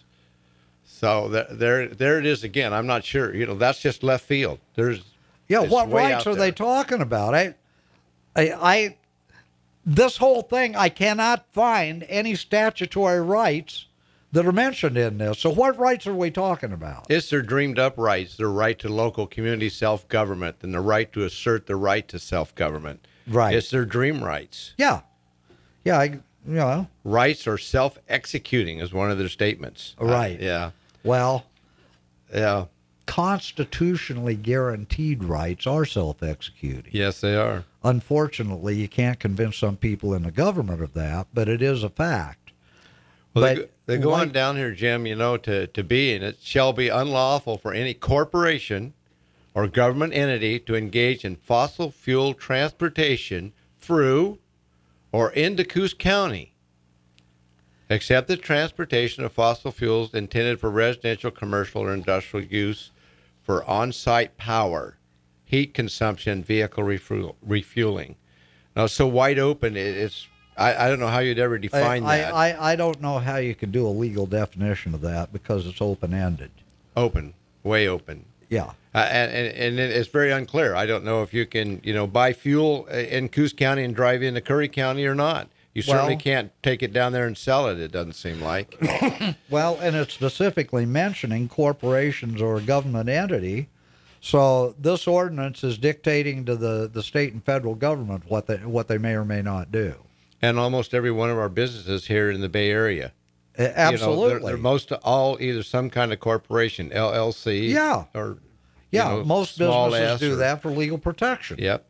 So there, there, there it is again. I'm not sure. You know, that's just left field. There's Yeah, it's what way rights out are there. they talking about? I, I, I, this whole thing, I cannot find any statutory rights that are mentioned in this. So what rights are we talking about? It's their dreamed up rights, their right to local community self-government and the right to assert the right to self-government. Right. It's their dream rights. Yeah. Yeah, I, you know. Rights are self-executing is one of their statements. Right. Uh, yeah. Well, yeah. Constitutionally guaranteed rights are self-executing. Yes, they are. Unfortunately, you can't convince some people in the government of that, but it is a fact. Well, but they, go- they go like- on down here, Jim, you know, to, to be, and it shall be unlawful for any corporation or government entity to engage in fossil fuel transportation through or into Coos County, except the transportation of fossil fuels intended for residential, commercial, or industrial use for on-site power, heat consumption, vehicle refuel, refueling. Now, it's so wide open, it, it's I, I don't know how you'd ever define I, that. I, I, I don't know how you can do a legal definition of that because it's open-ended. Open, way open. Yeah. Uh, and, and, and it's very unclear. I don't know if you can, you know, buy fuel in Coos County and drive into Curry County or not. You certainly Well- can't take it down there and sell it, it doesn't seem like. Well, and it's specifically mentioning corporations or a government entity. So this ordinance is dictating to the, the state and federal government what they what they may or may not do. And almost every one of our businesses here in the Bay Area. Uh, You know, absolutely. they're, they're most all either some kind of corporation, L L C. Yeah. Or, Yeah, you know, most small businesses S do or- that for legal protection. Yep.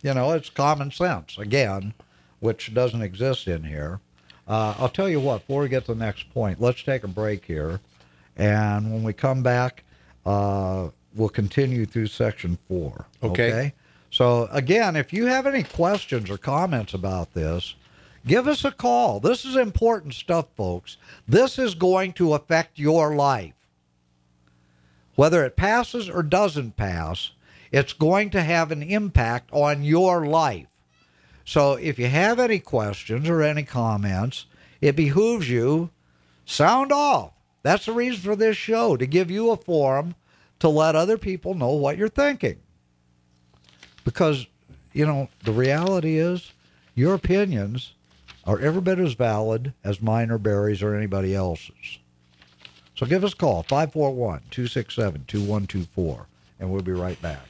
You know, it's common sense, again, which doesn't exist in here. Uh, I'll tell you what, before we get to the next point, let's take a break here. And when we come back, uh, we'll continue through section four. Okay. okay? So, again, if you have any questions or comments about this, give us a call. This is important stuff, folks. This is going to affect your life. Whether it passes or doesn't pass, it's going to have an impact on your life. So if you have any questions or any comments, it behooves you, sound off. That's the reason for this show, to give you a forum to let other people know what you're thinking. Because, you know, the reality is your opinions are every bit as valid as mine or Barry's or anybody else's. So give us a call, five four one, two six seven, two one two four, and we'll be right back.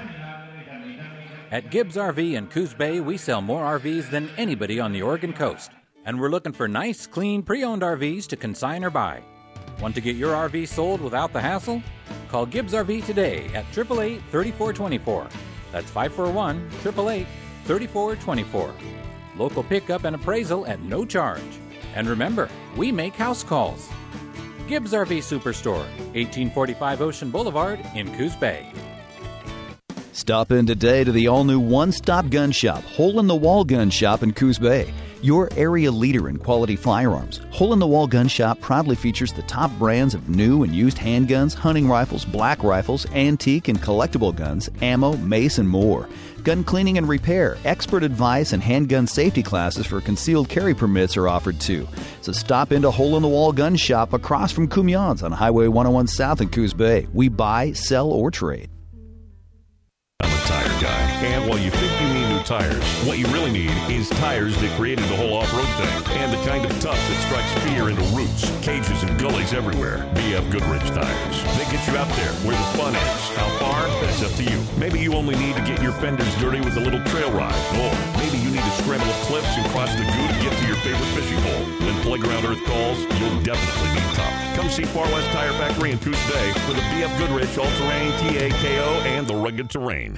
At Gibbs R V in Coos Bay, we sell more R Vs than anybody on the Oregon coast. And we're looking for nice, clean, pre-owned R Vs to consign or buy. Want to get your R V sold without the hassle? Call Gibbs R V today at eight eight eight, three four two four. That's five four one, eight eight eight, three four two four. Local pickup and appraisal at no charge. And remember, we make house calls. Gibbs R V Superstore, eighteen forty-five Ocean Boulevard in Coos Bay. Stop in today to the all-new one-stop gun shop, Hole in the Wall Gun Shop in Coos Bay. Your area leader in quality firearms. Hole in the Wall Gun Shop proudly features the top brands of new and used handguns, hunting rifles, black rifles, antique and collectible guns, ammo, mace, and more. Gun cleaning and repair, expert advice, and handgun safety classes for concealed carry permits are offered too. So stop into Hole in the Wall Gun Shop across from Cumyons on Highway one oh one South in Coos Bay. We buy, sell, or trade. I'm a tire guy. And while you think you need new tires, what you really need is tires that created the whole off-road thing. And the kind of tough that strikes fear into roots, cages, and gullies everywhere. B F Goodrich tires. They get you out there where the fun is. How far? That's up to you. Maybe you only need to get your fenders dirty with a little trail ride. Or maybe you need to scramble up cliffs and cross the goo to get to your favorite fishing hole. When Playground Earth calls, you'll definitely need tough. Come see Far West Tire Factory in Coos Bay for the B F Goodrich All-Terrain T A K O and the Rugged Terrain.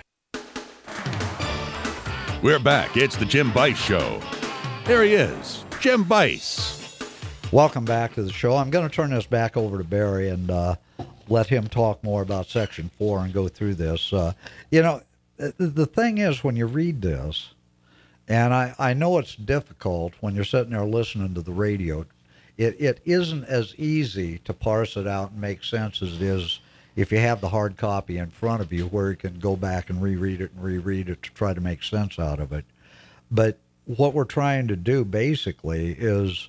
We're back. It's the Jim Bice Show. There he is, Jim Bice. Welcome back to the show. I'm going to turn this back over to Barry and uh, let him talk more about Section four and go through this. Uh, you know, the thing is, when you read this, and I, I know it's difficult when you're sitting there listening to the radio, it, it isn't as easy to parse it out and make sense as it is if you have the hard copy in front of you, where you can go back and reread it and reread it to try to make sense out of it. But what we're trying to do basically is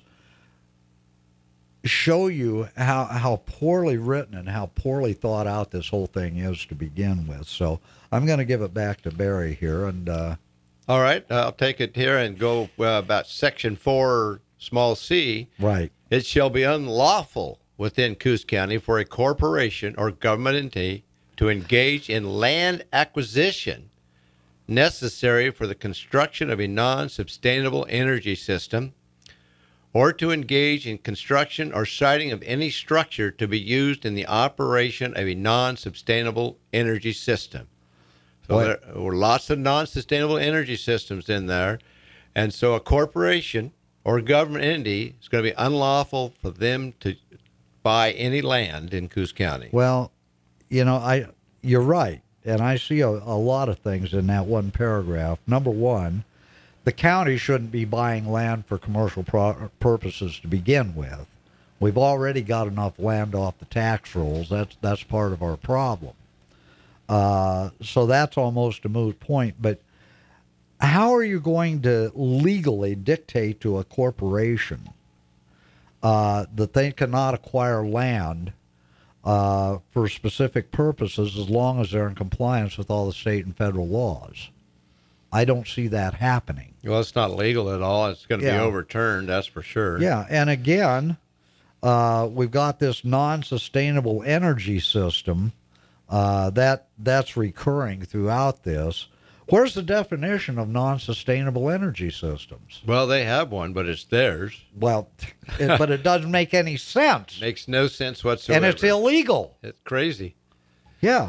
show you how, how poorly written and how poorly thought out this whole thing is to begin with. So I'm going to give it back to Barry here. And uh, all right, I'll take it here and go uh, about Section four, small c. Right. It shall be unlawful within Coos County for a corporation or government entity to engage in land acquisition necessary for the construction of a non-sustainable energy system, or to engage in construction or siting of any structure to be used in the operation of a non-sustainable energy system. So there were lots of non-sustainable energy systems in there, and so a corporation or government entity is going to be unlawful for them to buy any land in Coos County. Well, you know, I you're right, and I see a, a lot of things in that one paragraph. Number one, the county shouldn't be buying land for commercial pro- purposes to begin with. We've already got enough land off the tax rolls. That's that's part of our problem. Uh, so that's almost a moot point. But how are you going to legally dictate to a corporation Uh, that they cannot acquire land uh, for specific purposes as long as they're in compliance with all the state and federal laws? I don't see that happening. Well, it's not legal at all. It's going to Yeah. be overturned, that's for sure. Yeah, and again, uh, we've got this non-sustainable energy system uh, that that's recurring throughout this. Where's the definition of non-sustainable energy systems? Well, they have one, but it's theirs. Well, it, but it doesn't make any sense. Makes no sense whatsoever. And it's illegal. It's crazy. Yeah.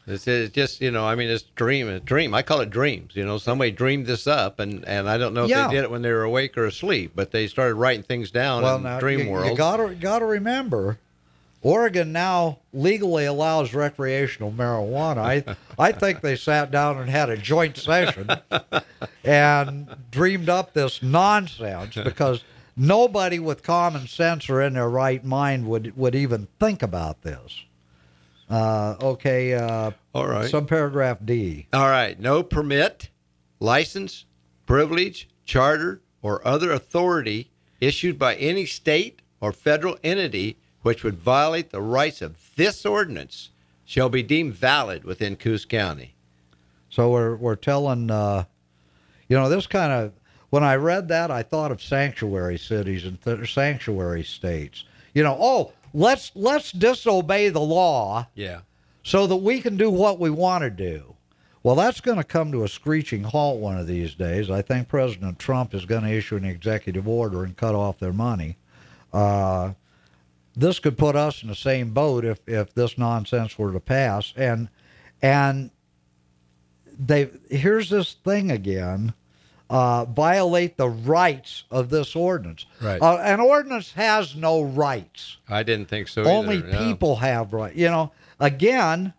It's, it's just, you know, I mean, it's dream, a dream. I call it dreams. You know, somebody dreamed this up, and, and I don't know if Yeah. they did it when they were awake or asleep, but they started writing things down Well, in now dream you, world. you gotta gotta remember, Oregon now legally allows recreational marijuana. I I think they sat down and had a joint session and dreamed up this nonsense because nobody with common sense or in their right mind would would even think about this. Uh, okay. Uh, All right. Subparagraph D. All right. No permit, license, privilege, charter, or other authority issued by any state or federal entity which would violate the rights of this ordinance shall be deemed valid within Coos County. So we're we're telling, uh, you know, this kind of, when I read that, I thought of sanctuary cities and th- sanctuary states. You know, oh, let's let's disobey the law Yeah. so that we can do what we want to do. Well, that's going to come to a screeching halt one of these days. I think President Trump is going to issue an executive order and cut off their money. Uh, this could put us in the same boat if, if this nonsense were to pass. And and they here's this thing again. Uh, violate the rights of this ordinance. Right. Uh, an ordinance has no rights. I didn't think so Only either. no. people have rights. You know, again,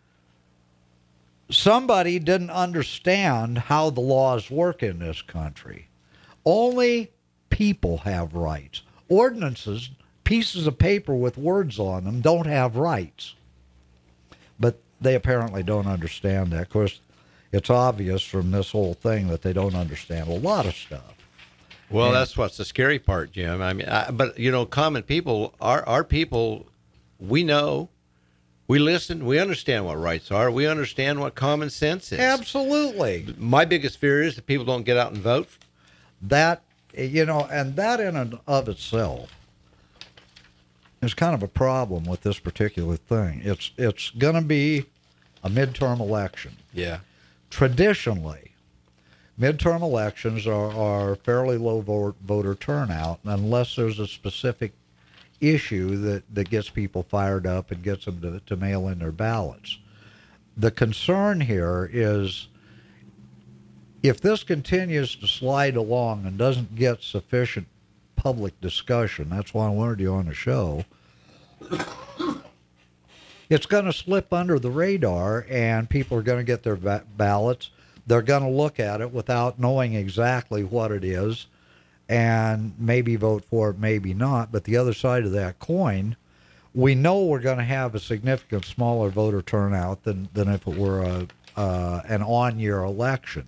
somebody didn't understand how the laws work in this country. Only people have rights. Ordinances, pieces of paper with words on them, don't have rights. But they apparently don't understand that. Of course, it's obvious from this whole thing that they don't understand a lot of stuff. Well, And- that's what's the scary part, Jim. I mean, I, but you know, common people, our our people, we know, we listen, we understand what rights are, we understand what common sense is. Absolutely. My biggest fear is that people don't get out and vote. That, you know, and that in and of itself is kind of a problem with this particular thing. It's it's going to be a midterm election. Yeah. Traditionally, midterm elections are, are fairly low vote, voter turnout unless there's a specific issue that, that gets people fired up and gets them to, to mail in their ballots. The concern here is if this continues to slide along and doesn't get sufficient public discussion, that's why I wanted you on the show, it's going to slip under the radar and people are going to get their ba- ballots. They're going to look at it without knowing exactly what it is and maybe vote for it, maybe not. But the other side of that coin, we know we're going to have a significant smaller voter turnout than, than if it were a, uh, an on-year election.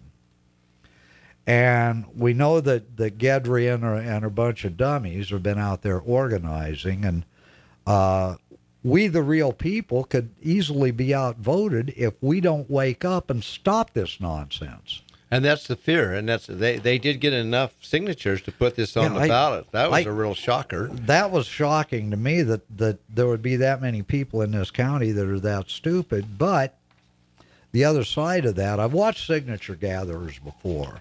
And we know that, that Gedry and, and a bunch of dummies have been out there organizing, and uh, we, the real people, could easily be outvoted if we don't wake up and stop this nonsense. And that's the fear. And that's they, they did get enough signatures to put this on Yeah, the I- ballot. That was I- a real shocker. That was shocking to me that, that there would be that many people in this county that are that stupid. But the other side of that, I've watched signature gatherers before.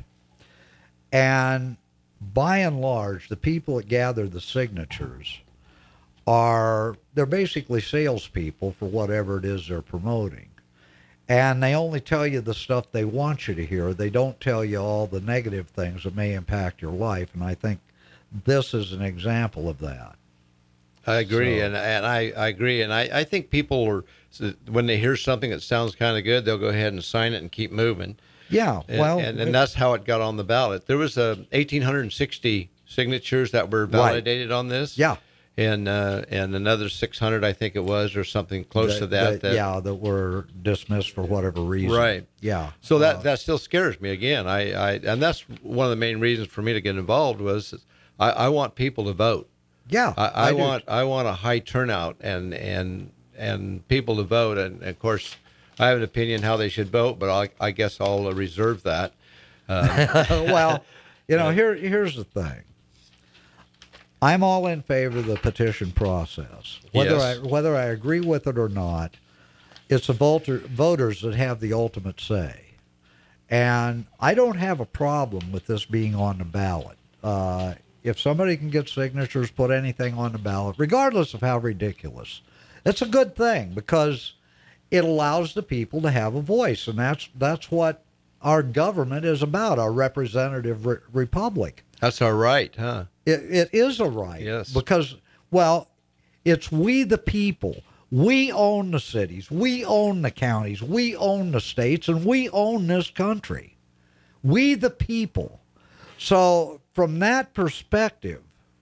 And by and large, the people that gather the signatures are, they're basically salespeople for whatever it is they're promoting. And they only tell you the stuff they want you to hear. They don't tell you all the negative things that may impact your life. And I think this is an example of that. I agree, So- and and I, I agree, and I, I think people are, when they hear something that sounds kind of good, they'll go ahead and sign it and keep moving. Yeah, And, well, and, and that's how it got on the ballot. There was uh, one thousand eight hundred sixty signatures that were validated on this. Yeah. And uh, and another six hundred, I think it was, or something close to that. that yeah, that were dismissed for whatever reason. Right. Yeah. So that that still scares me again. I, I and that's one of the main reasons for me to get involved was I, I want people to vote. Yeah. I, I, I do. want I want a high turnout and and and people to vote. And of course, I have an opinion how they should vote, but I, I guess I'll reserve that. Uh, well, you know, here here's the thing. I'm all in favor of the petition process. Whether Yes. I whether I agree with it or not, it's the voter, voters that have the ultimate say. And I don't have a problem with this being on the ballot. Uh, if somebody can get signatures, put anything on the ballot, regardless of how ridiculous, it's a good thing because it allows the people to have a voice, and that's that's what our government is about, our representative re- republic. That's our right, huh? It, it is a right. Yes. Because, well, it's we the people. We own the cities. We own the counties. We own the states, and we own this country. We the people. So from that perspective,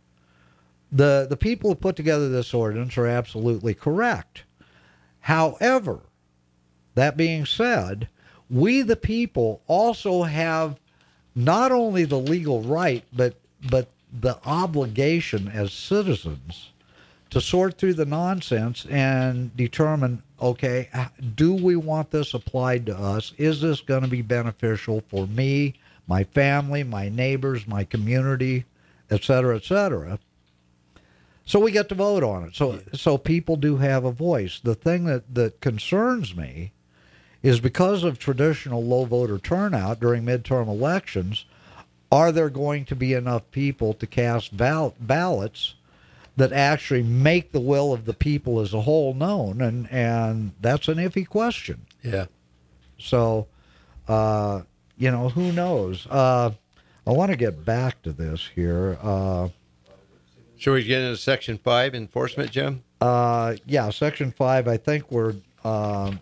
the the people who put together this ordinance are absolutely correct. However, that being said, we the people also have not only the legal right, but but the obligation as citizens to sort through the nonsense and determine, okay, do we want this applied to us? Is this going to be beneficial for me, my family, my neighbors, my community, et cetera, et cetera? So we get to vote on it. So so people do have a voice. The thing that, that concerns me is because of traditional low voter turnout during midterm elections, are there going to be enough people to cast ball- ballots that actually make the will of the people as a whole known? And, and that's an iffy question. Yeah. So, uh, you know, who knows? Uh, I want to get back to this here. Uh, Should we get into Section five, enforcement, Jim? Uh, yeah, Section five, I think we're... Uh,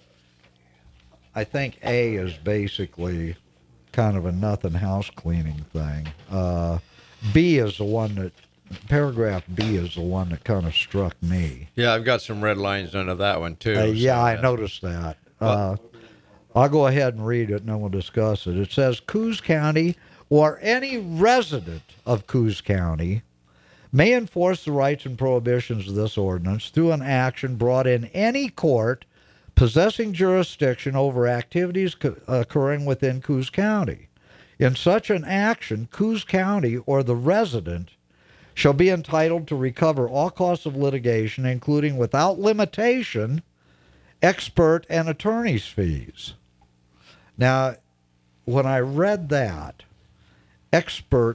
I think A is basically kind of a nothing house cleaning thing. Uh, B is the one that, paragraph B is the one that kind of struck me. Yeah, I've got some red lines under that one, too. Uh, yeah, so, I noticed that. Uh, I'll go ahead and read it, and then we'll discuss it. It says, Coos County or any resident of Coos County may enforce the rights and prohibitions of this ordinance through an action brought in any court possessing jurisdiction over activities co- occurring within Coos County. In such an action, Coos County or the resident shall be entitled to recover all costs of litigation, including without limitation, expert and attorney's fees. Now, when I read that, expert,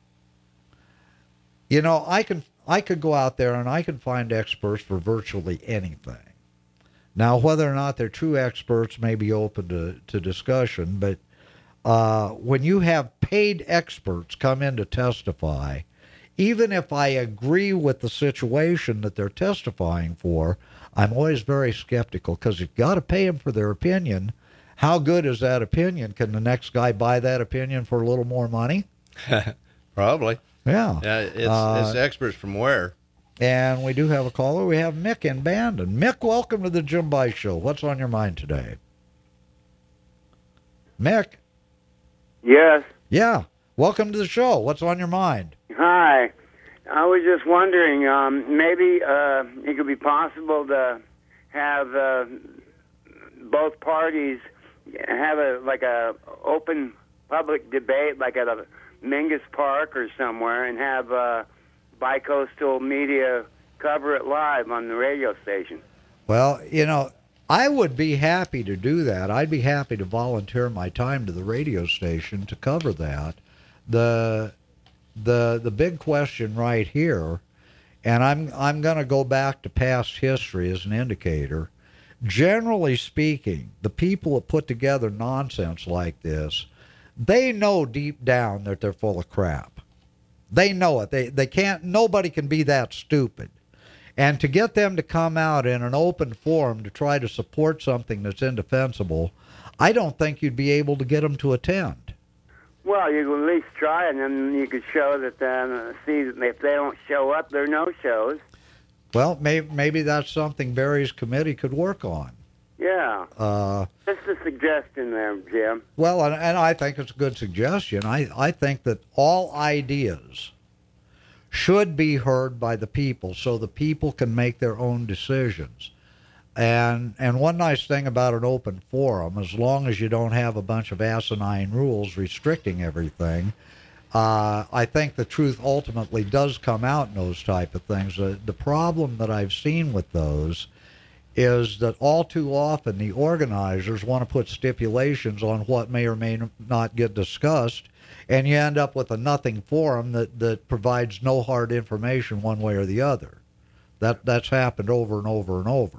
you know, I can I could go out there and I could find experts for virtually anything. Now, whether or not they're true experts may be open to, to discussion, but uh, when you have paid experts come in to testify, even if I agree with the situation that they're testifying for, I'm always very skeptical because you've got to pay them for their opinion. How good is that opinion? Can the next guy buy that opinion for a little more money? Probably. Yeah. Yeah, it's, Uh, it's experts from where? And we do have a caller. We have Mick in Bandon. Mick, welcome to the Jim Bice Show. What's on your mind today? Mick? Yes. Yeah. Welcome to the show. What's on your mind? Hi. I was just wondering, um, maybe uh, it could be possible to have uh, both parties have a like a open public debate, like at a Mingus Park or somewhere, and have uh, Bicoastal Media cover it live on the radio station. Well, you know, I would be happy to do that. I'd be happy to volunteer my time to the radio station to cover that. The the the big question right here, and I'm I'm going to go back to past history as an indicator. Generally speaking, the people that put together nonsense like this, they know deep down that they're full of crap. They know it. They they can't. Nobody can be that stupid. And to get them to come out in an open forum to try to support something that's indefensible, I don't think you'd be able to get them to attend. Well, you could at least try, and then you could show that. Then see if they don't show up, there are no shows. Well, maybe maybe that's something Barry's committee could work on. Yeah. Uh, Just a suggestion there, Jim. Well, and, and I think it's a good suggestion. I, I think that all ideas should be heard by the people so the people can make their own decisions. And and one nice thing about an open forum, as long as you don't have a bunch of asinine rules restricting everything, uh, I think the truth ultimately does come out in those type of things. Uh, the problem that I've seen with those is that all too often the organizers want to put stipulations on what may or may not get discussed, and you end up with a nothing forum that, that provides no hard information one way or the other. That that's happened over and over and over.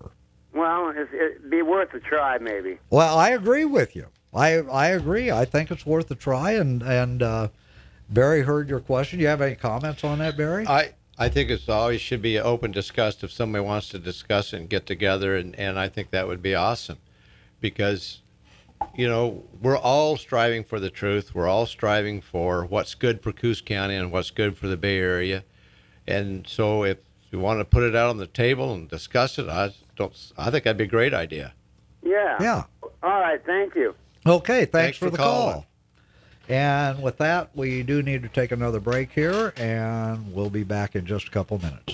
Well, it's, it'd be worth a try, maybe. Well, I agree with you. I I agree. I think it's worth a try. And and uh, Barry heard your question. Do you have any comments on that, Barry? I, I think it's always should be open discussed if somebody wants to discuss it and get together, and, and I think that would be awesome because, you know, we're all striving for the truth. We're all striving for what's good for Coos County and what's good for the Bay Area. And so if you want to put it out on the table and discuss it, I don't. I think that'd be a great idea. Yeah. Yeah. All right. Thank you. Okay. Thanks, Thanks for, for the calling. call. And with that, we do need to take another break here, and we'll be back in just a couple minutes.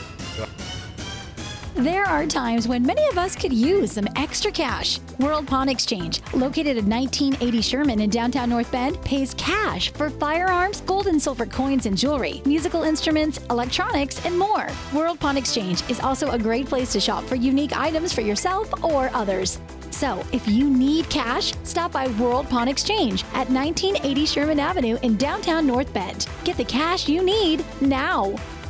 There are times when many of us could use some extra cash. World Pawn Exchange, located at nineteen eighty Sherman in downtown North Bend, pays cash for firearms, gold and silver coins and jewelry, musical instruments, electronics, and more. World Pawn Exchange is also a great place to shop for unique items for yourself or others. So, if you need cash, stop by World Pawn Exchange at nineteen eighty Sherman Avenue in downtown North Bend. Get the cash you need now.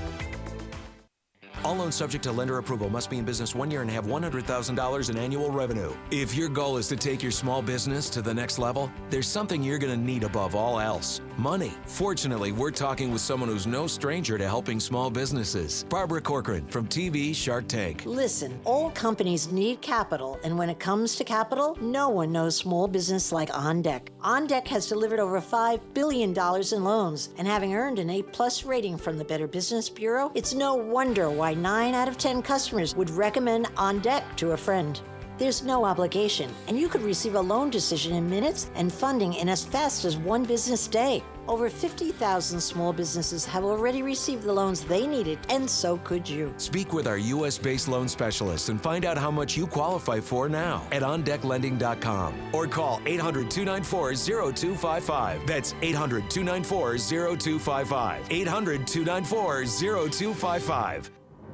All loans subject to lender approval, must be in business one year and have one hundred thousand dollars in annual revenue. If your goal is to take your small business to the next level, there's something you're going to need above all else: money. Fortunately, we're talking with someone who's no stranger to helping small businesses. Barbara Corcoran from T V Shark Tank. Listen, all companies need capital, and when it comes to capital, no one knows small business like OnDeck. OnDeck has delivered over five billion dollars in loans, and having earned an A plus rating from the Better Business Bureau, it's no wonder why nine out of ten customers would recommend OnDeck to a friend. There's no obligation, and you could receive a loan decision in minutes and funding in as fast as one business day. Over fifty thousand small businesses have already received the loans they needed, and so could you. Speak with our U S-based loan specialist and find out how much you qualify for now at on deck lending dot com or call eight hundred, two nine four, zero two five five. That's eight hundred, two nine four, zero two five five. eight hundred, two nine four, zero two five five.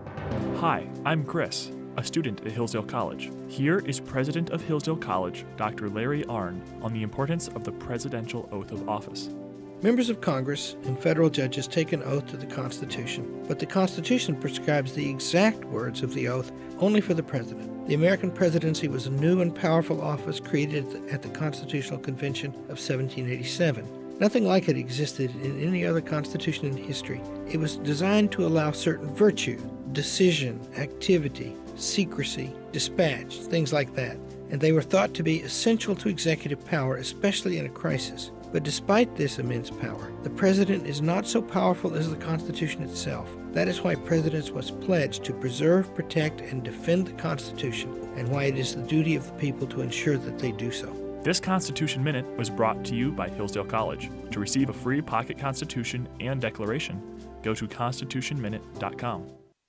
Hi, I'm Chris, a student at Hillsdale College. Here is President of Hillsdale College, Doctor Larry Arnn, on the importance of the presidential oath of office. Members of Congress and federal judges take an oath to the Constitution, but the Constitution prescribes the exact words of the oath only for the President. The American presidency was a new and powerful office created at the Constitutional Convention of seventeen eighty-seven. Nothing like it existed in any other constitution in history. It was designed to allow certain virtue, decision, activity, secrecy, dispatch, things like that, and they were thought to be essential to executive power, especially in a crisis. But despite this immense power, the president is not so powerful as the Constitution itself. That is why presidents must pledge to preserve, protect, and defend the Constitution, and why it is the duty of the people to ensure that they do so. This Constitution Minute was brought to you by Hillsdale College. To receive a free pocket Constitution and declaration, go to constitution minute dot com.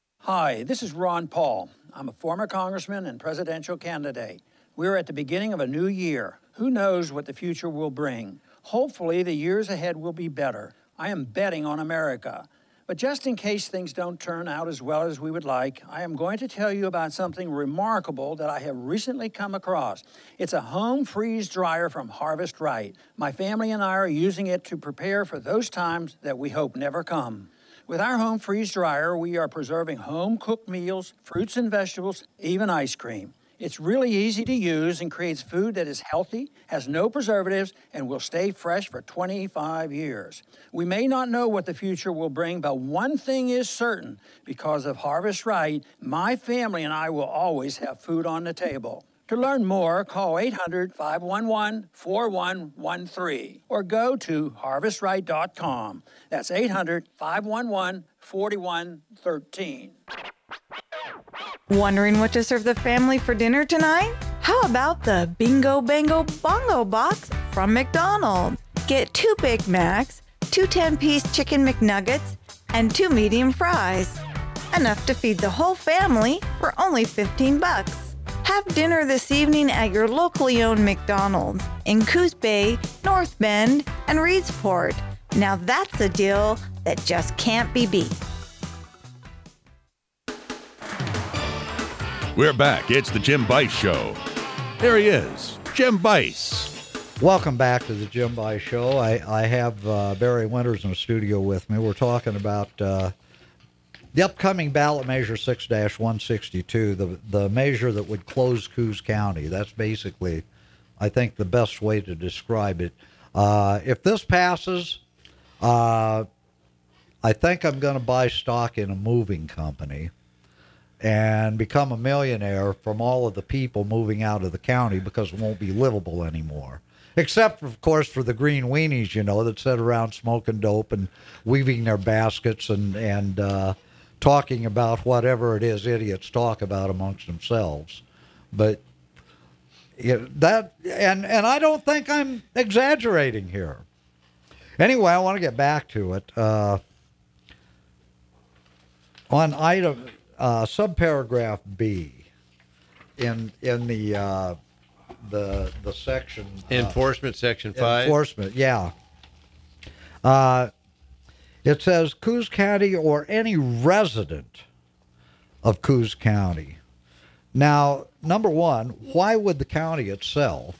Hi, this is Ron Paul. I'm a former congressman and presidential candidate. We're at the beginning of a new year. Who knows what the future will bring? Hopefully, the years ahead will be better. I am betting on America. But just in case things don't turn out as well as we would like, I am going to tell you about something remarkable that I have recently come across. It's a home freeze dryer from Harvest Right. My family and I are using it to prepare for those times that we hope never come. With our home freeze dryer, we are preserving home-cooked meals, fruits and vegetables, even ice cream. It's really easy to use and creates food that is healthy, has no preservatives, and will stay fresh for twenty-five years. We may not know what the future will bring, but one thing is certain. Because of Harvest Right, my family and I will always have food on the table. To learn more, call eight hundred, five one one, four one one three or go to harvest right dot com. That's eight hundred, five one one, four one one three. Wondering what to serve the family for dinner tonight? How about the Bingo Bango Bongo Box from McDonald's? Get two Big Macs, two ten-piece chicken McNuggets, and two medium fries. Enough to feed the whole family for only fifteen bucks. Have dinner this evening at your locally owned McDonald's in Coos Bay, North Bend, and Reedsport. Now that's a deal that just can't be beat. We're back. It's the Jim Bice Show. There he is, Jim Bice. Welcome back to the Jim Bice Show. I, I have uh, Barry Winters in the studio with me. We're talking about uh, the upcoming ballot measure six dash one sixty-two, the the measure that would close Coos County. That's basically, I think, the best way to describe it. Uh, if this passes, uh, I think I'm going to buy stock in a moving company and become a millionaire from all of the people moving out of the county because it won't be livable anymore. Except, of course, for the green weenies, you know, that sit around smoking dope and weaving their baskets and, and uh, talking about whatever it is idiots talk about amongst themselves. But you know, that, and, and I don't think I'm exaggerating here. Anyway, I want to get back to it. Uh, on item, uh, subparagraph B, in in the uh, the the section uh, enforcement section five. Enforcement, yeah. Uh, it says Coos County or any resident of Coos County. Now, number one, why would the county itself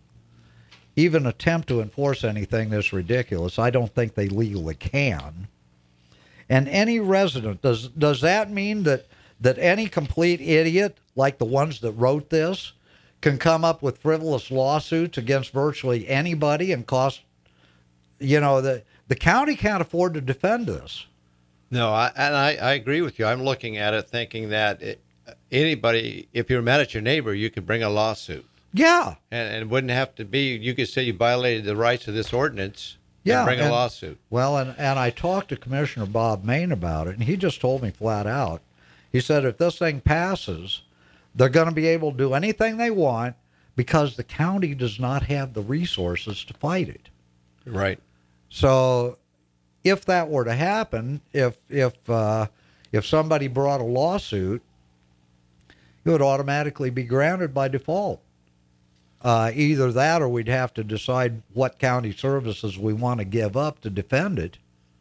even attempt to enforce anything this ridiculous? I don't think they legally can. And any resident, does does that mean that, that any complete idiot, like the ones that wrote this, can come up with frivolous lawsuits against virtually anybody and cost, you know, the, the county can't afford to defend this. No, I, and I, I agree with you. I'm looking at it thinking that it, anybody, if you're mad at your neighbor, you could bring a lawsuit. Yeah. And, and it wouldn't have to be, you could say you violated the rights of this ordinance Yeah, and bring and, a lawsuit. Well, and, and I talked to Commissioner Bob Main about it, and he just told me flat out. He said if this thing passes, they're going to be able to do anything they want because the county does not have the resources to fight it. Right. So if that were to happen, if if uh, if somebody brought a lawsuit, it would automatically be granted by default. Uh, either that or we'd have to decide what county services we want to give up to defend it.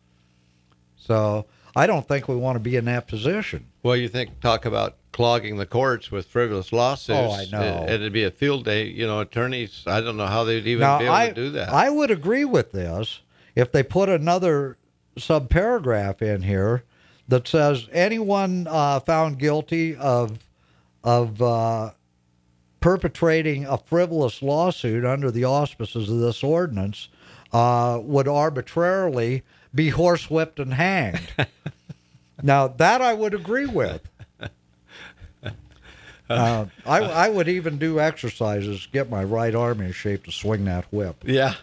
So I don't think we want to be in that position. Well, you think, talk about clogging the courts with frivolous lawsuits. Oh, I know. It, it'd be a field day. You know, attorneys, I don't know how they'd even Now, be able I, to do that. I would agree with this if they put another subparagraph in here that says anyone uh, found guilty of of uh, perpetrating a frivolous lawsuit under the auspices of this ordinance uh, would arbitrarily be horsewhipped and hanged. Now, that I would agree with. Uh, I, I would even do exercises, get my right arm in shape to swing that whip. Yeah.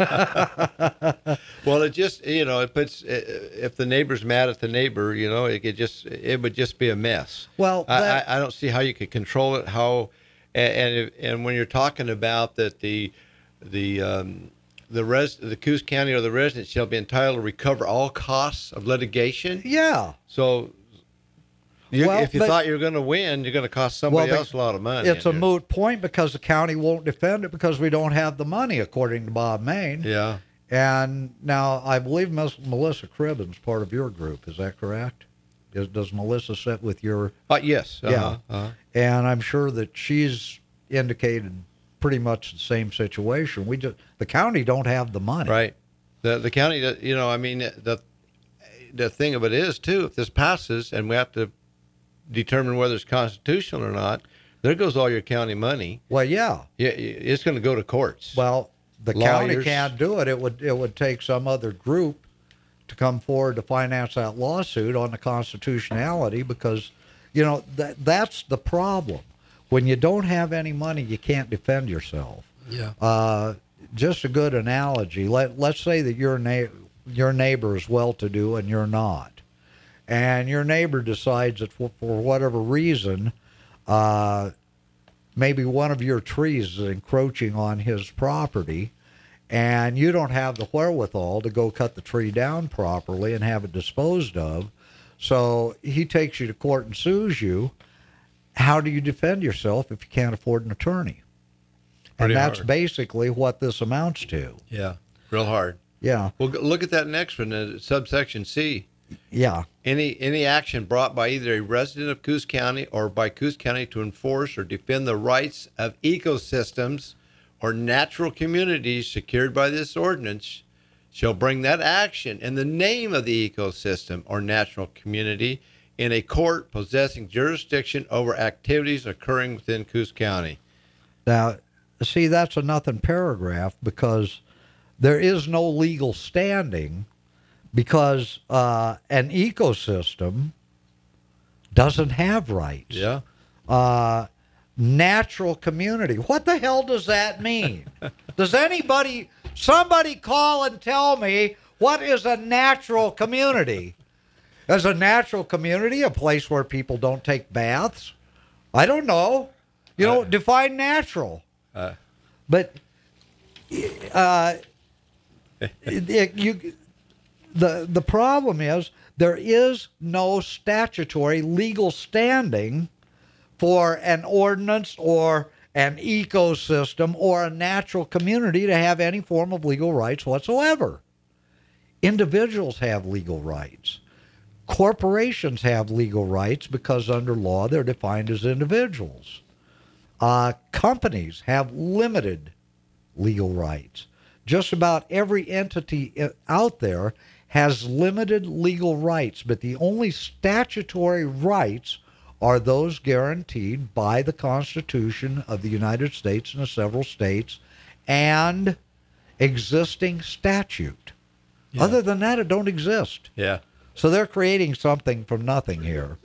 Well, it just, you know, it puts, if the neighbor's mad at the neighbor, you know, it could just, it would just be a mess. Well, that, I, I don't see how you could control it, how, and and, if, and when you're talking about that the, the, um, the res, the Coos County or the residents shall be entitled to recover all costs of litigation. Yeah. So, You, well, if you but, thought you were going to win, you're going to cost somebody well, else a lot of money. It's a moot point because the county won't defend it because we don't have the money, according to Bob Main. Yeah. And now I believe Miss Melissa Cribbins part of your group. Is that correct? Is, does Melissa sit with your? Uh, yes. Uh-huh. Yeah. Uh-huh. And I'm sure that she's indicated pretty much the same situation. We just the county don't have the money. Right. The the county, you know, I mean, the the thing of it is too. If this passes and we have to determine whether it's constitutional or not, there goes all your county money. Well, yeah. Yeah, it's going to go to courts. Well, the Lawyers. county can't do it. It would it would take some other group to come forward to finance that lawsuit on the constitutionality because, you know, that that's the problem. When you don't have any money, you can't defend yourself. Yeah. Uh, just a good analogy. Let let's say that your na- your neighbor is well-to-do and you're not. And your neighbor decides that for, for whatever reason, uh, maybe one of your trees is encroaching on his property, and you don't have the wherewithal to go cut the tree down properly and have it disposed of. So he takes you to court and sues you. How do you defend yourself if you can't afford an attorney? Pretty and that's hard. basically what this amounts to. Yeah, real hard. Yeah. Well, look at that next one, uh, subsection C. Yeah. Any any action brought by either a resident of Coos County or by Coos County to enforce or defend the rights of ecosystems or natural communities secured by this ordinance shall bring that action in the name of the ecosystem or natural community in a court possessing jurisdiction over activities occurring within Coos County. Now, see, that's a nothing paragraph because there is no legal standing because uh, an ecosystem doesn't have rights. Yeah. Uh, natural community. What the hell does that mean? Does anybody, somebody call and tell me what is a natural community? Is a natural community a place where people don't take baths? I don't know. You know, uh, define natural. Uh, but uh, it, it, you, the the problem is there is no statutory legal standing for an ordinance or an ecosystem or a natural community to have any form of legal rights whatsoever. Individuals have legal rights. Corporations have legal rights because under law they're defined as individuals. Uh, companies have limited legal rights. Just about every entity out there has limited legal rights, but the only statutory rights are those guaranteed by the Constitution of the United States and the several states and existing statute. Yeah. Other than that, it don't exist. Yeah. So they're creating something from nothing here.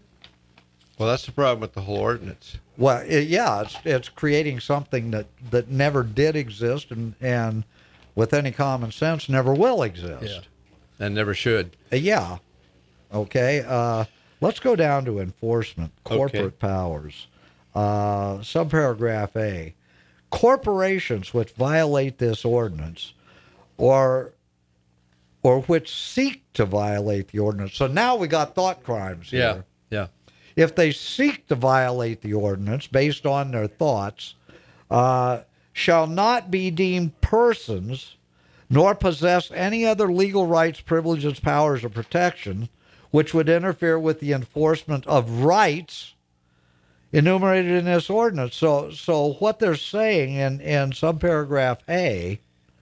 Well, that's the problem with the whole ordinance. Well, it, yeah, it's it's creating something that, that never did exist and, and with any common sense never will exist. Yeah. And never should. Uh, yeah. Okay. Uh, let's go down to enforcement, corporate okay. powers. Uh, subparagraph A. Corporations which violate this ordinance or or which seek to violate the ordinance. So now we got thought crimes here. Yeah, yeah. If they seek to violate the ordinance based on their thoughts, uh, shall not be deemed persons nor possess any other legal rights, privileges, powers, or protection which would interfere with the enforcement of rights enumerated in this ordinance. So so what they're saying in, in subparagraph A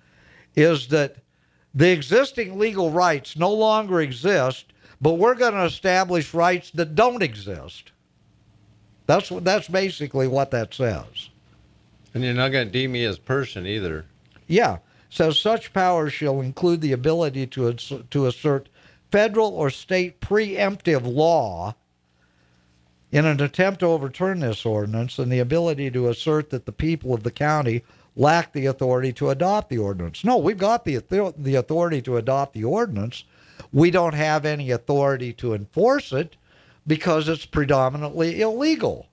is that the existing legal rights no longer exist, but we're going to establish rights that don't exist. That's that's basically what that says. And you're not going to deem me as person either. Yeah. Says such powers shall include the ability to to assert federal or state preemptive law in an attempt to overturn this ordinance, and the ability to assert that the people of the county lack the authority to adopt the ordinance. No, we've got the the authority to adopt the ordinance. We don't have any authority to enforce it because it's predominantly illegal.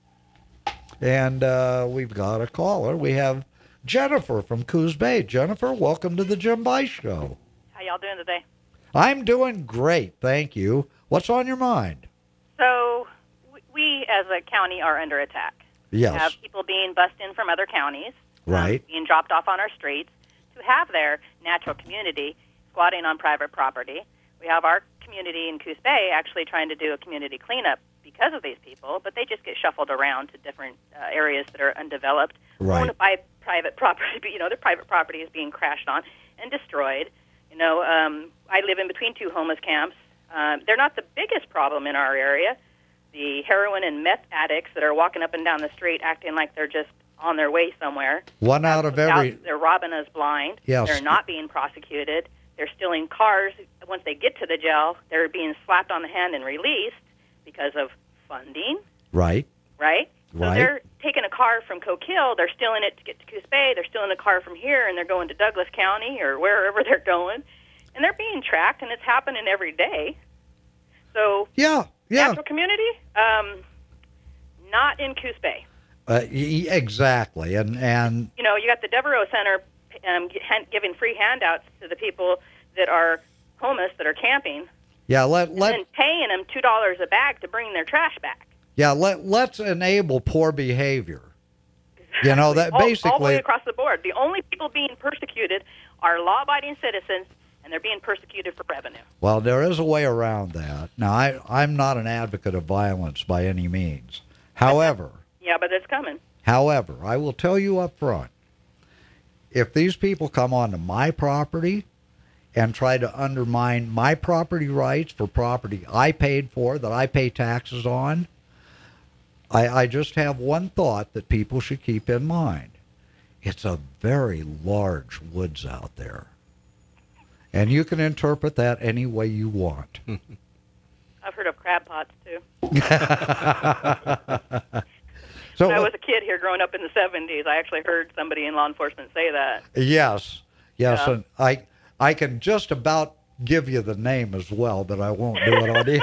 And uh, we've got a caller. We have Jennifer from Coos Bay. Jennifer, welcome to the Jim Bice Show. How y'all doing today? I'm doing great, thank you. What's on your mind? So we as a county are under attack. Yes. We have people being bussed in from other counties. Right. Um, being dropped off on our streets to have their natural community squatting on private property. We have our community in Coos Bay actually trying to do a community cleanup because of these people, but they just get shuffled around to different uh, areas that are undeveloped, right. owned by private property. But, you know, their private property is being crashed on and destroyed. You know, um, I live in between two homeless camps. Um, they're not the biggest problem in our area. The heroin and meth addicts that are walking up and down the street acting like they're just on their way somewhere. One out of every... They're robbing us blind. Yes. They're not being prosecuted. They're stealing cars. Once they get to the jail, they're being slapped on the hand and released because of funding. Right. Right? So Right. they're taking a car from Coke Hill, they're stealing it to get to Coos Bay, they're stealing a car from here, and they're going to Douglas County or wherever they're going. And they're being tracked, and it's happening every day. So, yeah, yeah. natural community, um, not in Coos Bay. Uh, y- exactly, and and You know, you got the Devereaux Center um, gi- hand- giving free handouts to the people that are homeless, that are camping, yeah, let let and then paying them two dollars a bag to bring their trash back. yeah let let's enable poor behavior. You know that all, basically all the way across the board. The only people being persecuted are law-abiding citizens, and they're being persecuted for revenue. Well, there is a way around that. Now, I I'm not an advocate of violence by any means. However, Yeah, but it's coming. however, I will tell you up front, if these people come onto my property, and try to undermine my property rights for property I paid for, that I pay taxes on. I, I just have one thought that people should keep in mind. It's a very large woods out there. And you can interpret that any way you want. I've heard of crab pots, too. So, when I was a kid here growing up in the seventies, I actually heard somebody in law enforcement say that. Yes, yes, Yeah. and I I can just about give you the name as well, but I won't do it on the.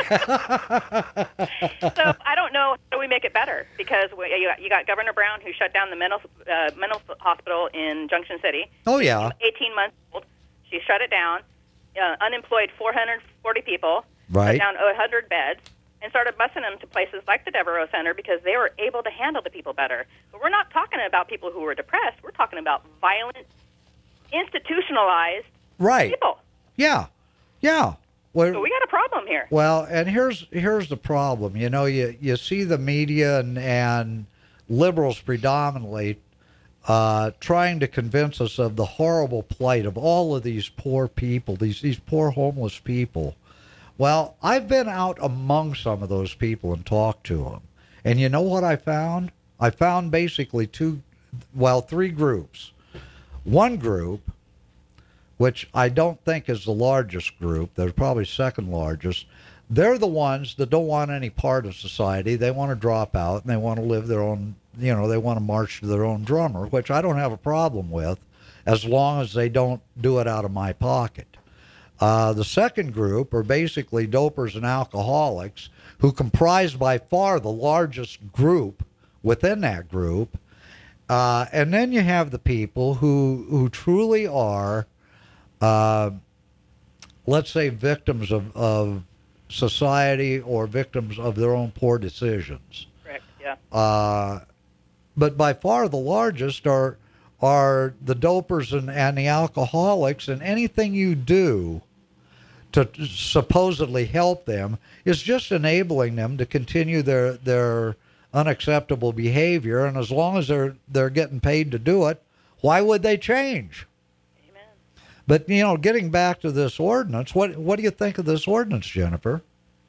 So I don't know how do we make it better, because we, you, got, you got Governor Brown, who shut down the mental uh, mental hospital in Junction City. Oh, yeah. eighteen months old. She shut it down. Uh, unemployed four hundred forty people. Right. Shut down one hundred beds. And started busing them to places like the Devereaux Center because they were able to handle the people better. But we're not talking about people who were depressed. We're talking about violent, institutionalized Right. people. Yeah, yeah. Well, So we got a problem here. well, and here's here's the problem. You know, you you see the media and and liberals predominantly uh, trying to convince us of the horrible plight of all of these poor people, these these poor homeless people. Well, I've been out among some of those people and talked to them. And you know what I found? I found basically two, well, three groups. One group, which I don't think is the largest group, they're probably second largest, they're the ones that don't want any part of society. They want to drop out and they want to live their own, you know, they want to march to their own drummer, which I don't have a problem with as long as they don't do it out of my pocket. Uh, the second group are basically dopers and alcoholics who comprise by far the largest group within that group. Uh, and then you have the people who, who truly are, uh, let's say, victims of, of society or victims of their own poor decisions. Correct, yeah. Uh, but by far the largest are are the dopers and, and the alcoholics, and anything you do to supposedly help them is just enabling them to continue their their unacceptable behavior. And as long as they're they're getting paid to do it, why would they change? Amen. But you know, getting back to this ordinance, what what do you think of this ordinance, Jennifer?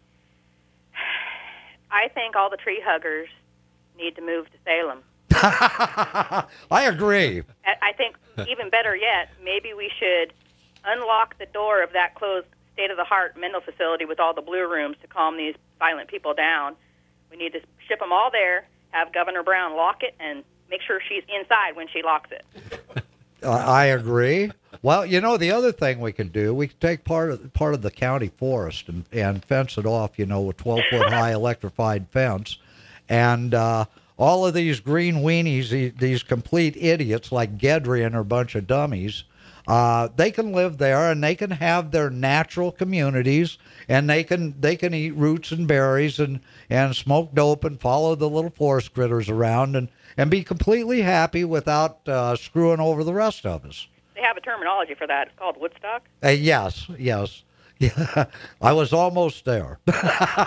I think all the tree huggers need to move to Salem. I agree. I I think even better yet, maybe we should unlock the door of that closed state-of-the-heart mental facility with all the blue rooms to calm these violent people down. We need to ship them all there, have Governor Brown lock it, and make sure she's inside when she locks it. I agree. Well, you know, the other thing we can do, we can take part of part of the county forest and, and fence it off, you know, with twelve-foot high electrified fence. And uh, all of these green weenies, these, these complete idiots like Gedry and her bunch of dummies, uh, they can live there and they can have their natural communities, and they can they can eat roots and berries and, and smoke dope and follow the little forest critters around and, and be completely happy without uh, screwing over the rest of us. They have a terminology for that. It's called Woodstock. Uh, yes, yes. Yeah, I was almost there. All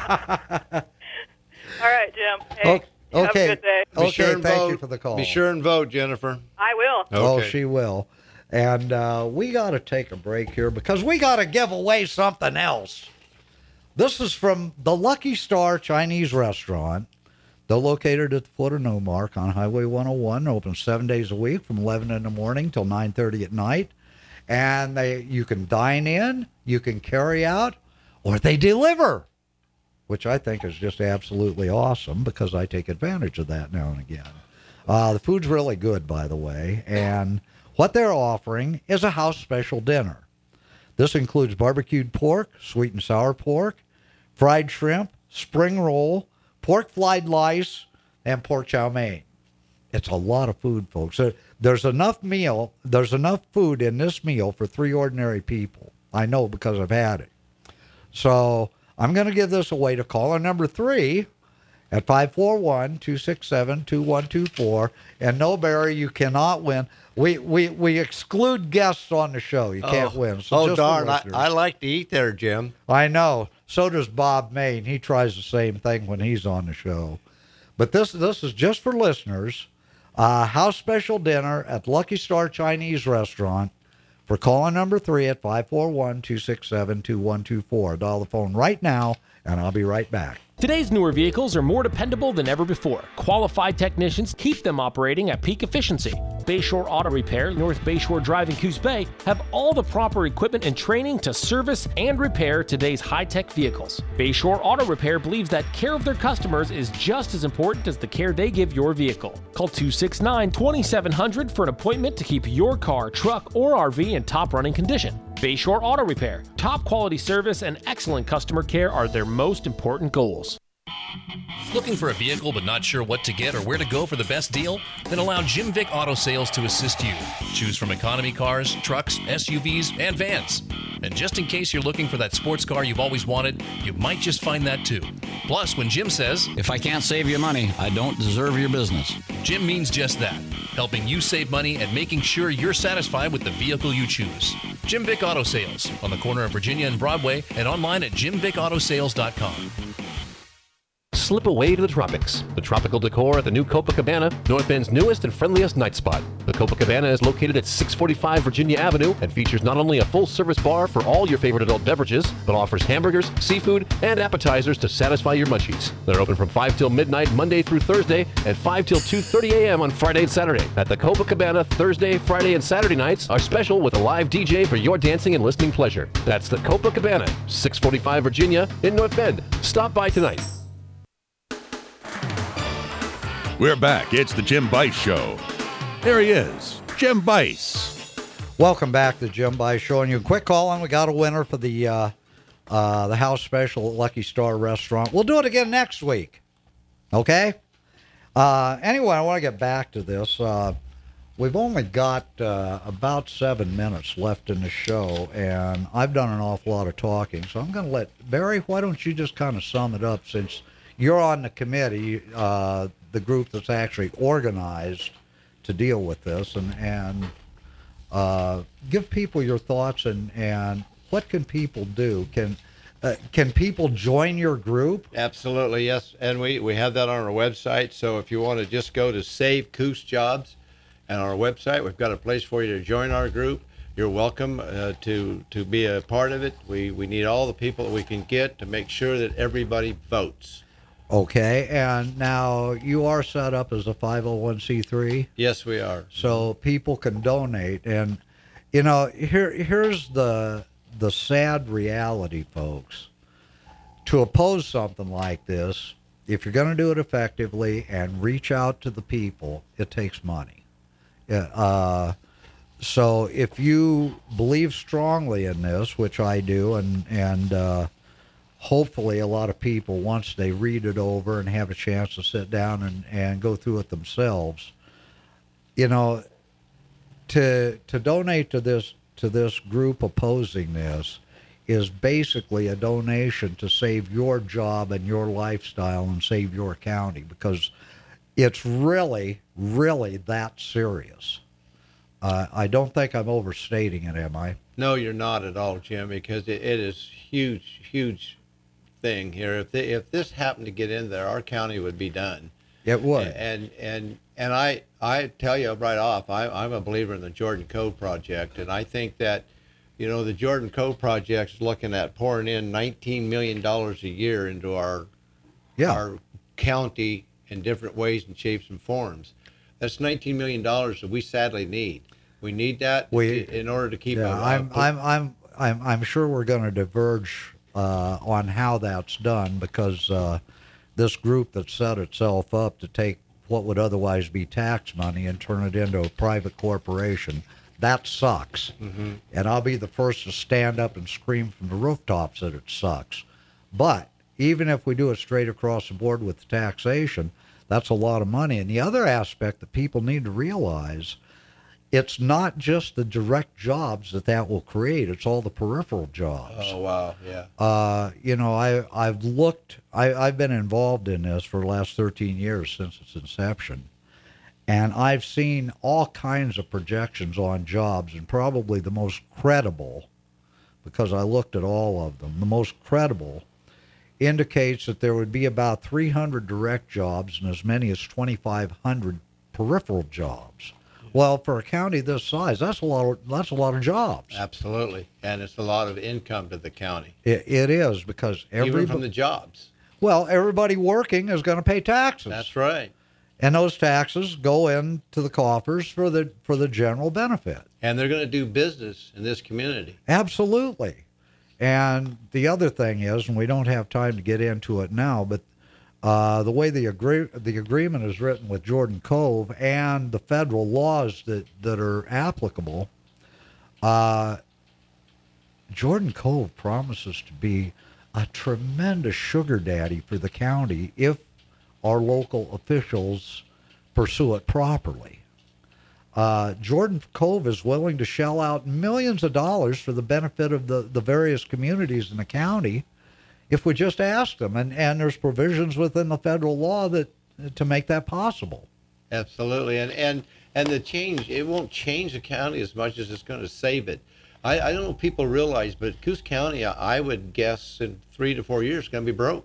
right, Jim. Hey, Okay. have a good day. Be Okay, sure and thank vote. you for the call. Be sure and vote, Jennifer. I will. Oh, Okay. she will. And uh, we got to take a break here because we got to give away something else. This is from the Lucky Star Chinese Restaurant. They're located at the foot of Newmark on Highway one oh one. Open seven days a week from eleven in the morning till nine thirty at night. And they, you can dine in, you can carry out, or they deliver, which I think is just absolutely awesome because I take advantage of that now and again. Uh, the food's really good, by the way, and what they're offering is a house special dinner. This includes barbecued pork, sweet and sour pork, fried shrimp, spring roll, pork fried lice, and pork chow mein. It's a lot of food, folks. There- There's enough meal, there's enough food in this meal for three ordinary people. I know because I've had it. So I'm going to give this away to caller number three at five four one, two six seven, two one two four. And no, Barry, you cannot win. We we, we exclude guests on the show. You can't oh, win. So oh, just the darn. I, listeners. I like to eat there, Jim. I know. So does Bob Main. He tries the same thing when he's on the show. But this this is just for listeners. Uh, house special dinner at Lucky Star Chinese Restaurant for calling number three at five four one, two six seven, two one two four. Dial the phone right now, and I'll be right back. Today's newer vehicles are more dependable than ever before. Qualified technicians keep them operating at peak efficiency. Bayshore Auto Repair, North Bayshore Drive in Coos Bay, have all the proper equipment and training to service and repair today's high-tech vehicles. Bayshore Auto Repair believes that care of their customers is just as important as the care they give your vehicle. Call two six nine, two seven zero zero for an appointment to keep your car, truck, or R V in top running condition. Bayshore Auto Repair. Top quality service and excellent customer care are their most important goals. Looking for a vehicle but not sure what to get or where to go for the best deal? Then allow Jim Vick Auto Sales to assist you. Choose from economy cars, trucks, S U Vs, and vans. And just in case you're looking for that sports car you've always wanted, you might just find that too. Plus, when Jim says, "If I can't save you money, I don't deserve your business," Jim means just that, helping you save money and making sure you're satisfied with the vehicle you choose. Jim Vick Auto Sales, on the corner of Virginia and Broadway, and online at jim vick auto sales dot com. Slip away to the tropics. The tropical decor at the new Copacabana, North Bend's newest and friendliest night spot. The Copacabana is located at six forty-five Virginia Avenue and features not only a full-service bar for all your favorite adult beverages, but offers hamburgers, seafood, and appetizers to satisfy your munchies. They're open from five till midnight Monday through Thursday and five till two thirty a.m. on Friday and Saturday. At the Copacabana, Thursday, Friday, and Saturday nights are special with a live D J for your dancing and listening pleasure. That's the Copacabana, six forty-five Virginia in North Bend. Stop by tonight. We're back. It's the Jim Bice Show. There he is, Jim Bice. Welcome back to the Jim Bice Show. And you a quick call, and we got a winner for the uh, uh, the house special at Lucky Star Restaurant. We'll do it again next week. Okay? Uh, anyway, I want to get back to this. Uh, we've only got uh, about seven minutes left in the show, and I've done an awful lot of talking. So I'm going to let Barry, why don't you just kind of sum it up, since you're on the committee, uh, the group that's actually organized to deal with this, and and uh, give people your thoughts, and, and what can people do? Can uh, can people join your group? Absolutely, yes. And we, we have that on our website. So if you want to just go to Save Coos Jobs and our website, we've got a place for you to join our group. You're welcome uh, to to be a part of it. We we need all the people that we can get to make sure that everybody votes. Okay, and now you are set up as a five oh one c three? Yes, we are. So people can donate, and you know, here here's the the sad reality, folks. To oppose something like this, if you're going to do it effectively and reach out to the people, it takes money. Uh, so if you believe strongly in this, which I do, and and uh, hopefully a lot of people, once they read it over and have a chance to sit down and, and go through it themselves, you know, to to donate to this to this group opposing this is basically a donation to save your job and your lifestyle and save your county, because it's really, really that serious. Uh, I don't think I'm overstating it, am I? No, you're not at all, Jim, because it, it is huge, huge thing here. If they, if this happened to get in there, our county would be done. It would. And and and I I tell you right off, I, I'm a believer in the Jordan Cove Project, and I think that, you know, the Jordan Cove Project is looking at pouring in nineteen million dollars a year into our yeah. our county in different ways and shapes and forms. That's nineteen million dollars that we sadly need. We need that we, in order to keep. Yeah, a, I'm, uh, I'm I'm I'm I'm sure we're going to diverge Uh, on how that's done, because uh, this group that set itself up to take what would otherwise be tax money and turn it into a private corporation, that sucks. Mm-hmm. And I'll be the first to stand up and scream from the rooftops that it sucks. But even if we do it straight across the board with the taxation, that's a lot of money. And the other aspect that people need to realize, it's not just the direct jobs that that will create. It's all the peripheral jobs. Oh, wow, yeah. Uh, you know, I, I've looked, I, I've been involved in this for the last thirteen years since its inception. And I've seen all kinds of projections on jobs, and probably the most credible, because I looked at all of them, the most credible indicates that there would be about three hundred direct jobs and as many as twenty-five hundred peripheral jobs. Well, for a county this size, that's a lot of, that's a lot of jobs. Absolutely. And it's a lot of income to the county. It, it is, because every Even from the jobs. Well, everybody working is going to pay taxes. That's right. And those taxes go into the coffers for the for the general benefit. And they're going to do business in this community. Absolutely. And the other thing is, and we don't have time to get into it now, but uh, the way the agree the agreement is written with Jordan Cove and the federal laws that, that are applicable, uh, Jordan Cove promises to be a tremendous sugar daddy for the county if our local officials pursue it properly. Uh, Jordan Cove is willing to shell out millions of dollars for the benefit of the, the various communities in the county if we just ask them. And, and there's provisions within the federal law that to make that possible. Absolutely. And, and, and the change, it won't change the county as much as it's going to save it. I, I don't know if people realize, but Coos County, I would guess in three to four years, is going to be broke.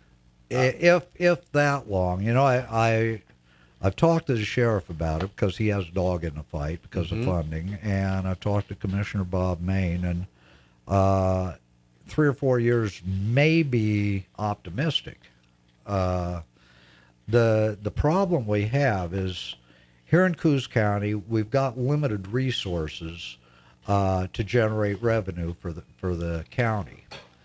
If if that long, you know, I, I I've talked to the sheriff about it because he has a dog in the fight because Mhm. of funding, and I've talked to Commissioner Bob Main, and uh, three or four years may be optimistic. Uh, the the problem we have is here in Coos County, we've got limited resources uh, to generate revenue for the for the county,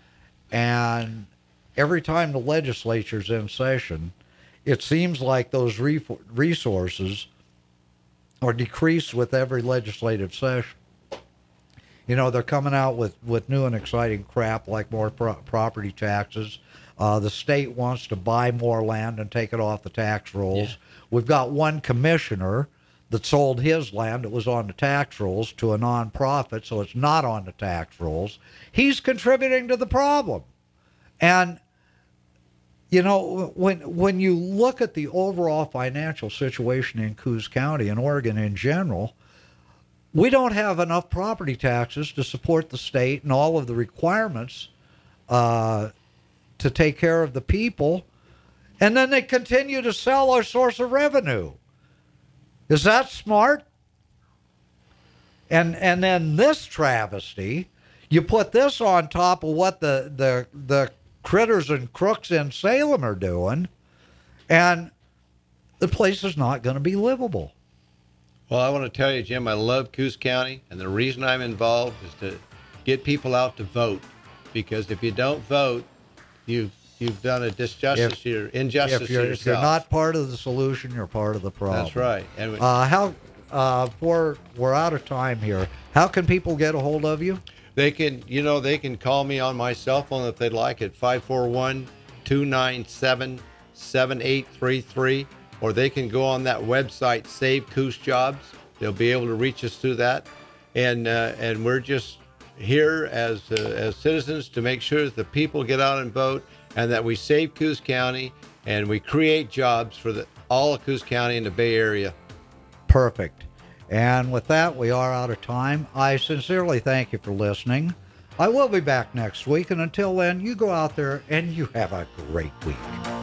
and every time the legislature's in session, it seems like those re- resources are decreased with every legislative session. You know, they're coming out with, with new and exciting crap like more pro- property taxes. Uh, the state wants to buy more land and take it off the tax rolls. Yeah. We've got one commissioner that sold his land that was on the tax rolls to a nonprofit, so it's not on the tax rolls. He's contributing to the problem. And you know, when when you look at the overall financial situation in Coos County and Oregon in general, we don't have enough property taxes to support the state and all of the requirements uh, to take care of the people. And then they continue to sell our source of revenue. Is that smart? And and then this travesty, you put this on top of what the the the critters and crooks in Salem are doing, and the place is not going to be livable. Well, I want to tell you, Jim, I love Coos County, and the reason I'm involved is to get people out to vote, because if you don't vote, you've you've done a disjustice, If- you're injustice if you're, to if you're yourself. not part of the solution, you're part of the problem. That's right. And we- uh, how uh, we're we're out of time here. How can people get a hold of you? They can, you know, they can call me on my cell phone if they'd like at five four one, two nine seven, seven eight three three, or they can go on that website, Save Coos Jobs. They'll be able to reach us through that. And uh, and we're just here as uh, as citizens to make sure that the people get out and vote, and that we save Coos County and we create jobs for the all of Coos County and the Bay Area. Perfect. And with that, we are out of time. I sincerely thank you for listening. I will be back next week, and until then, you go out there and you have a great week.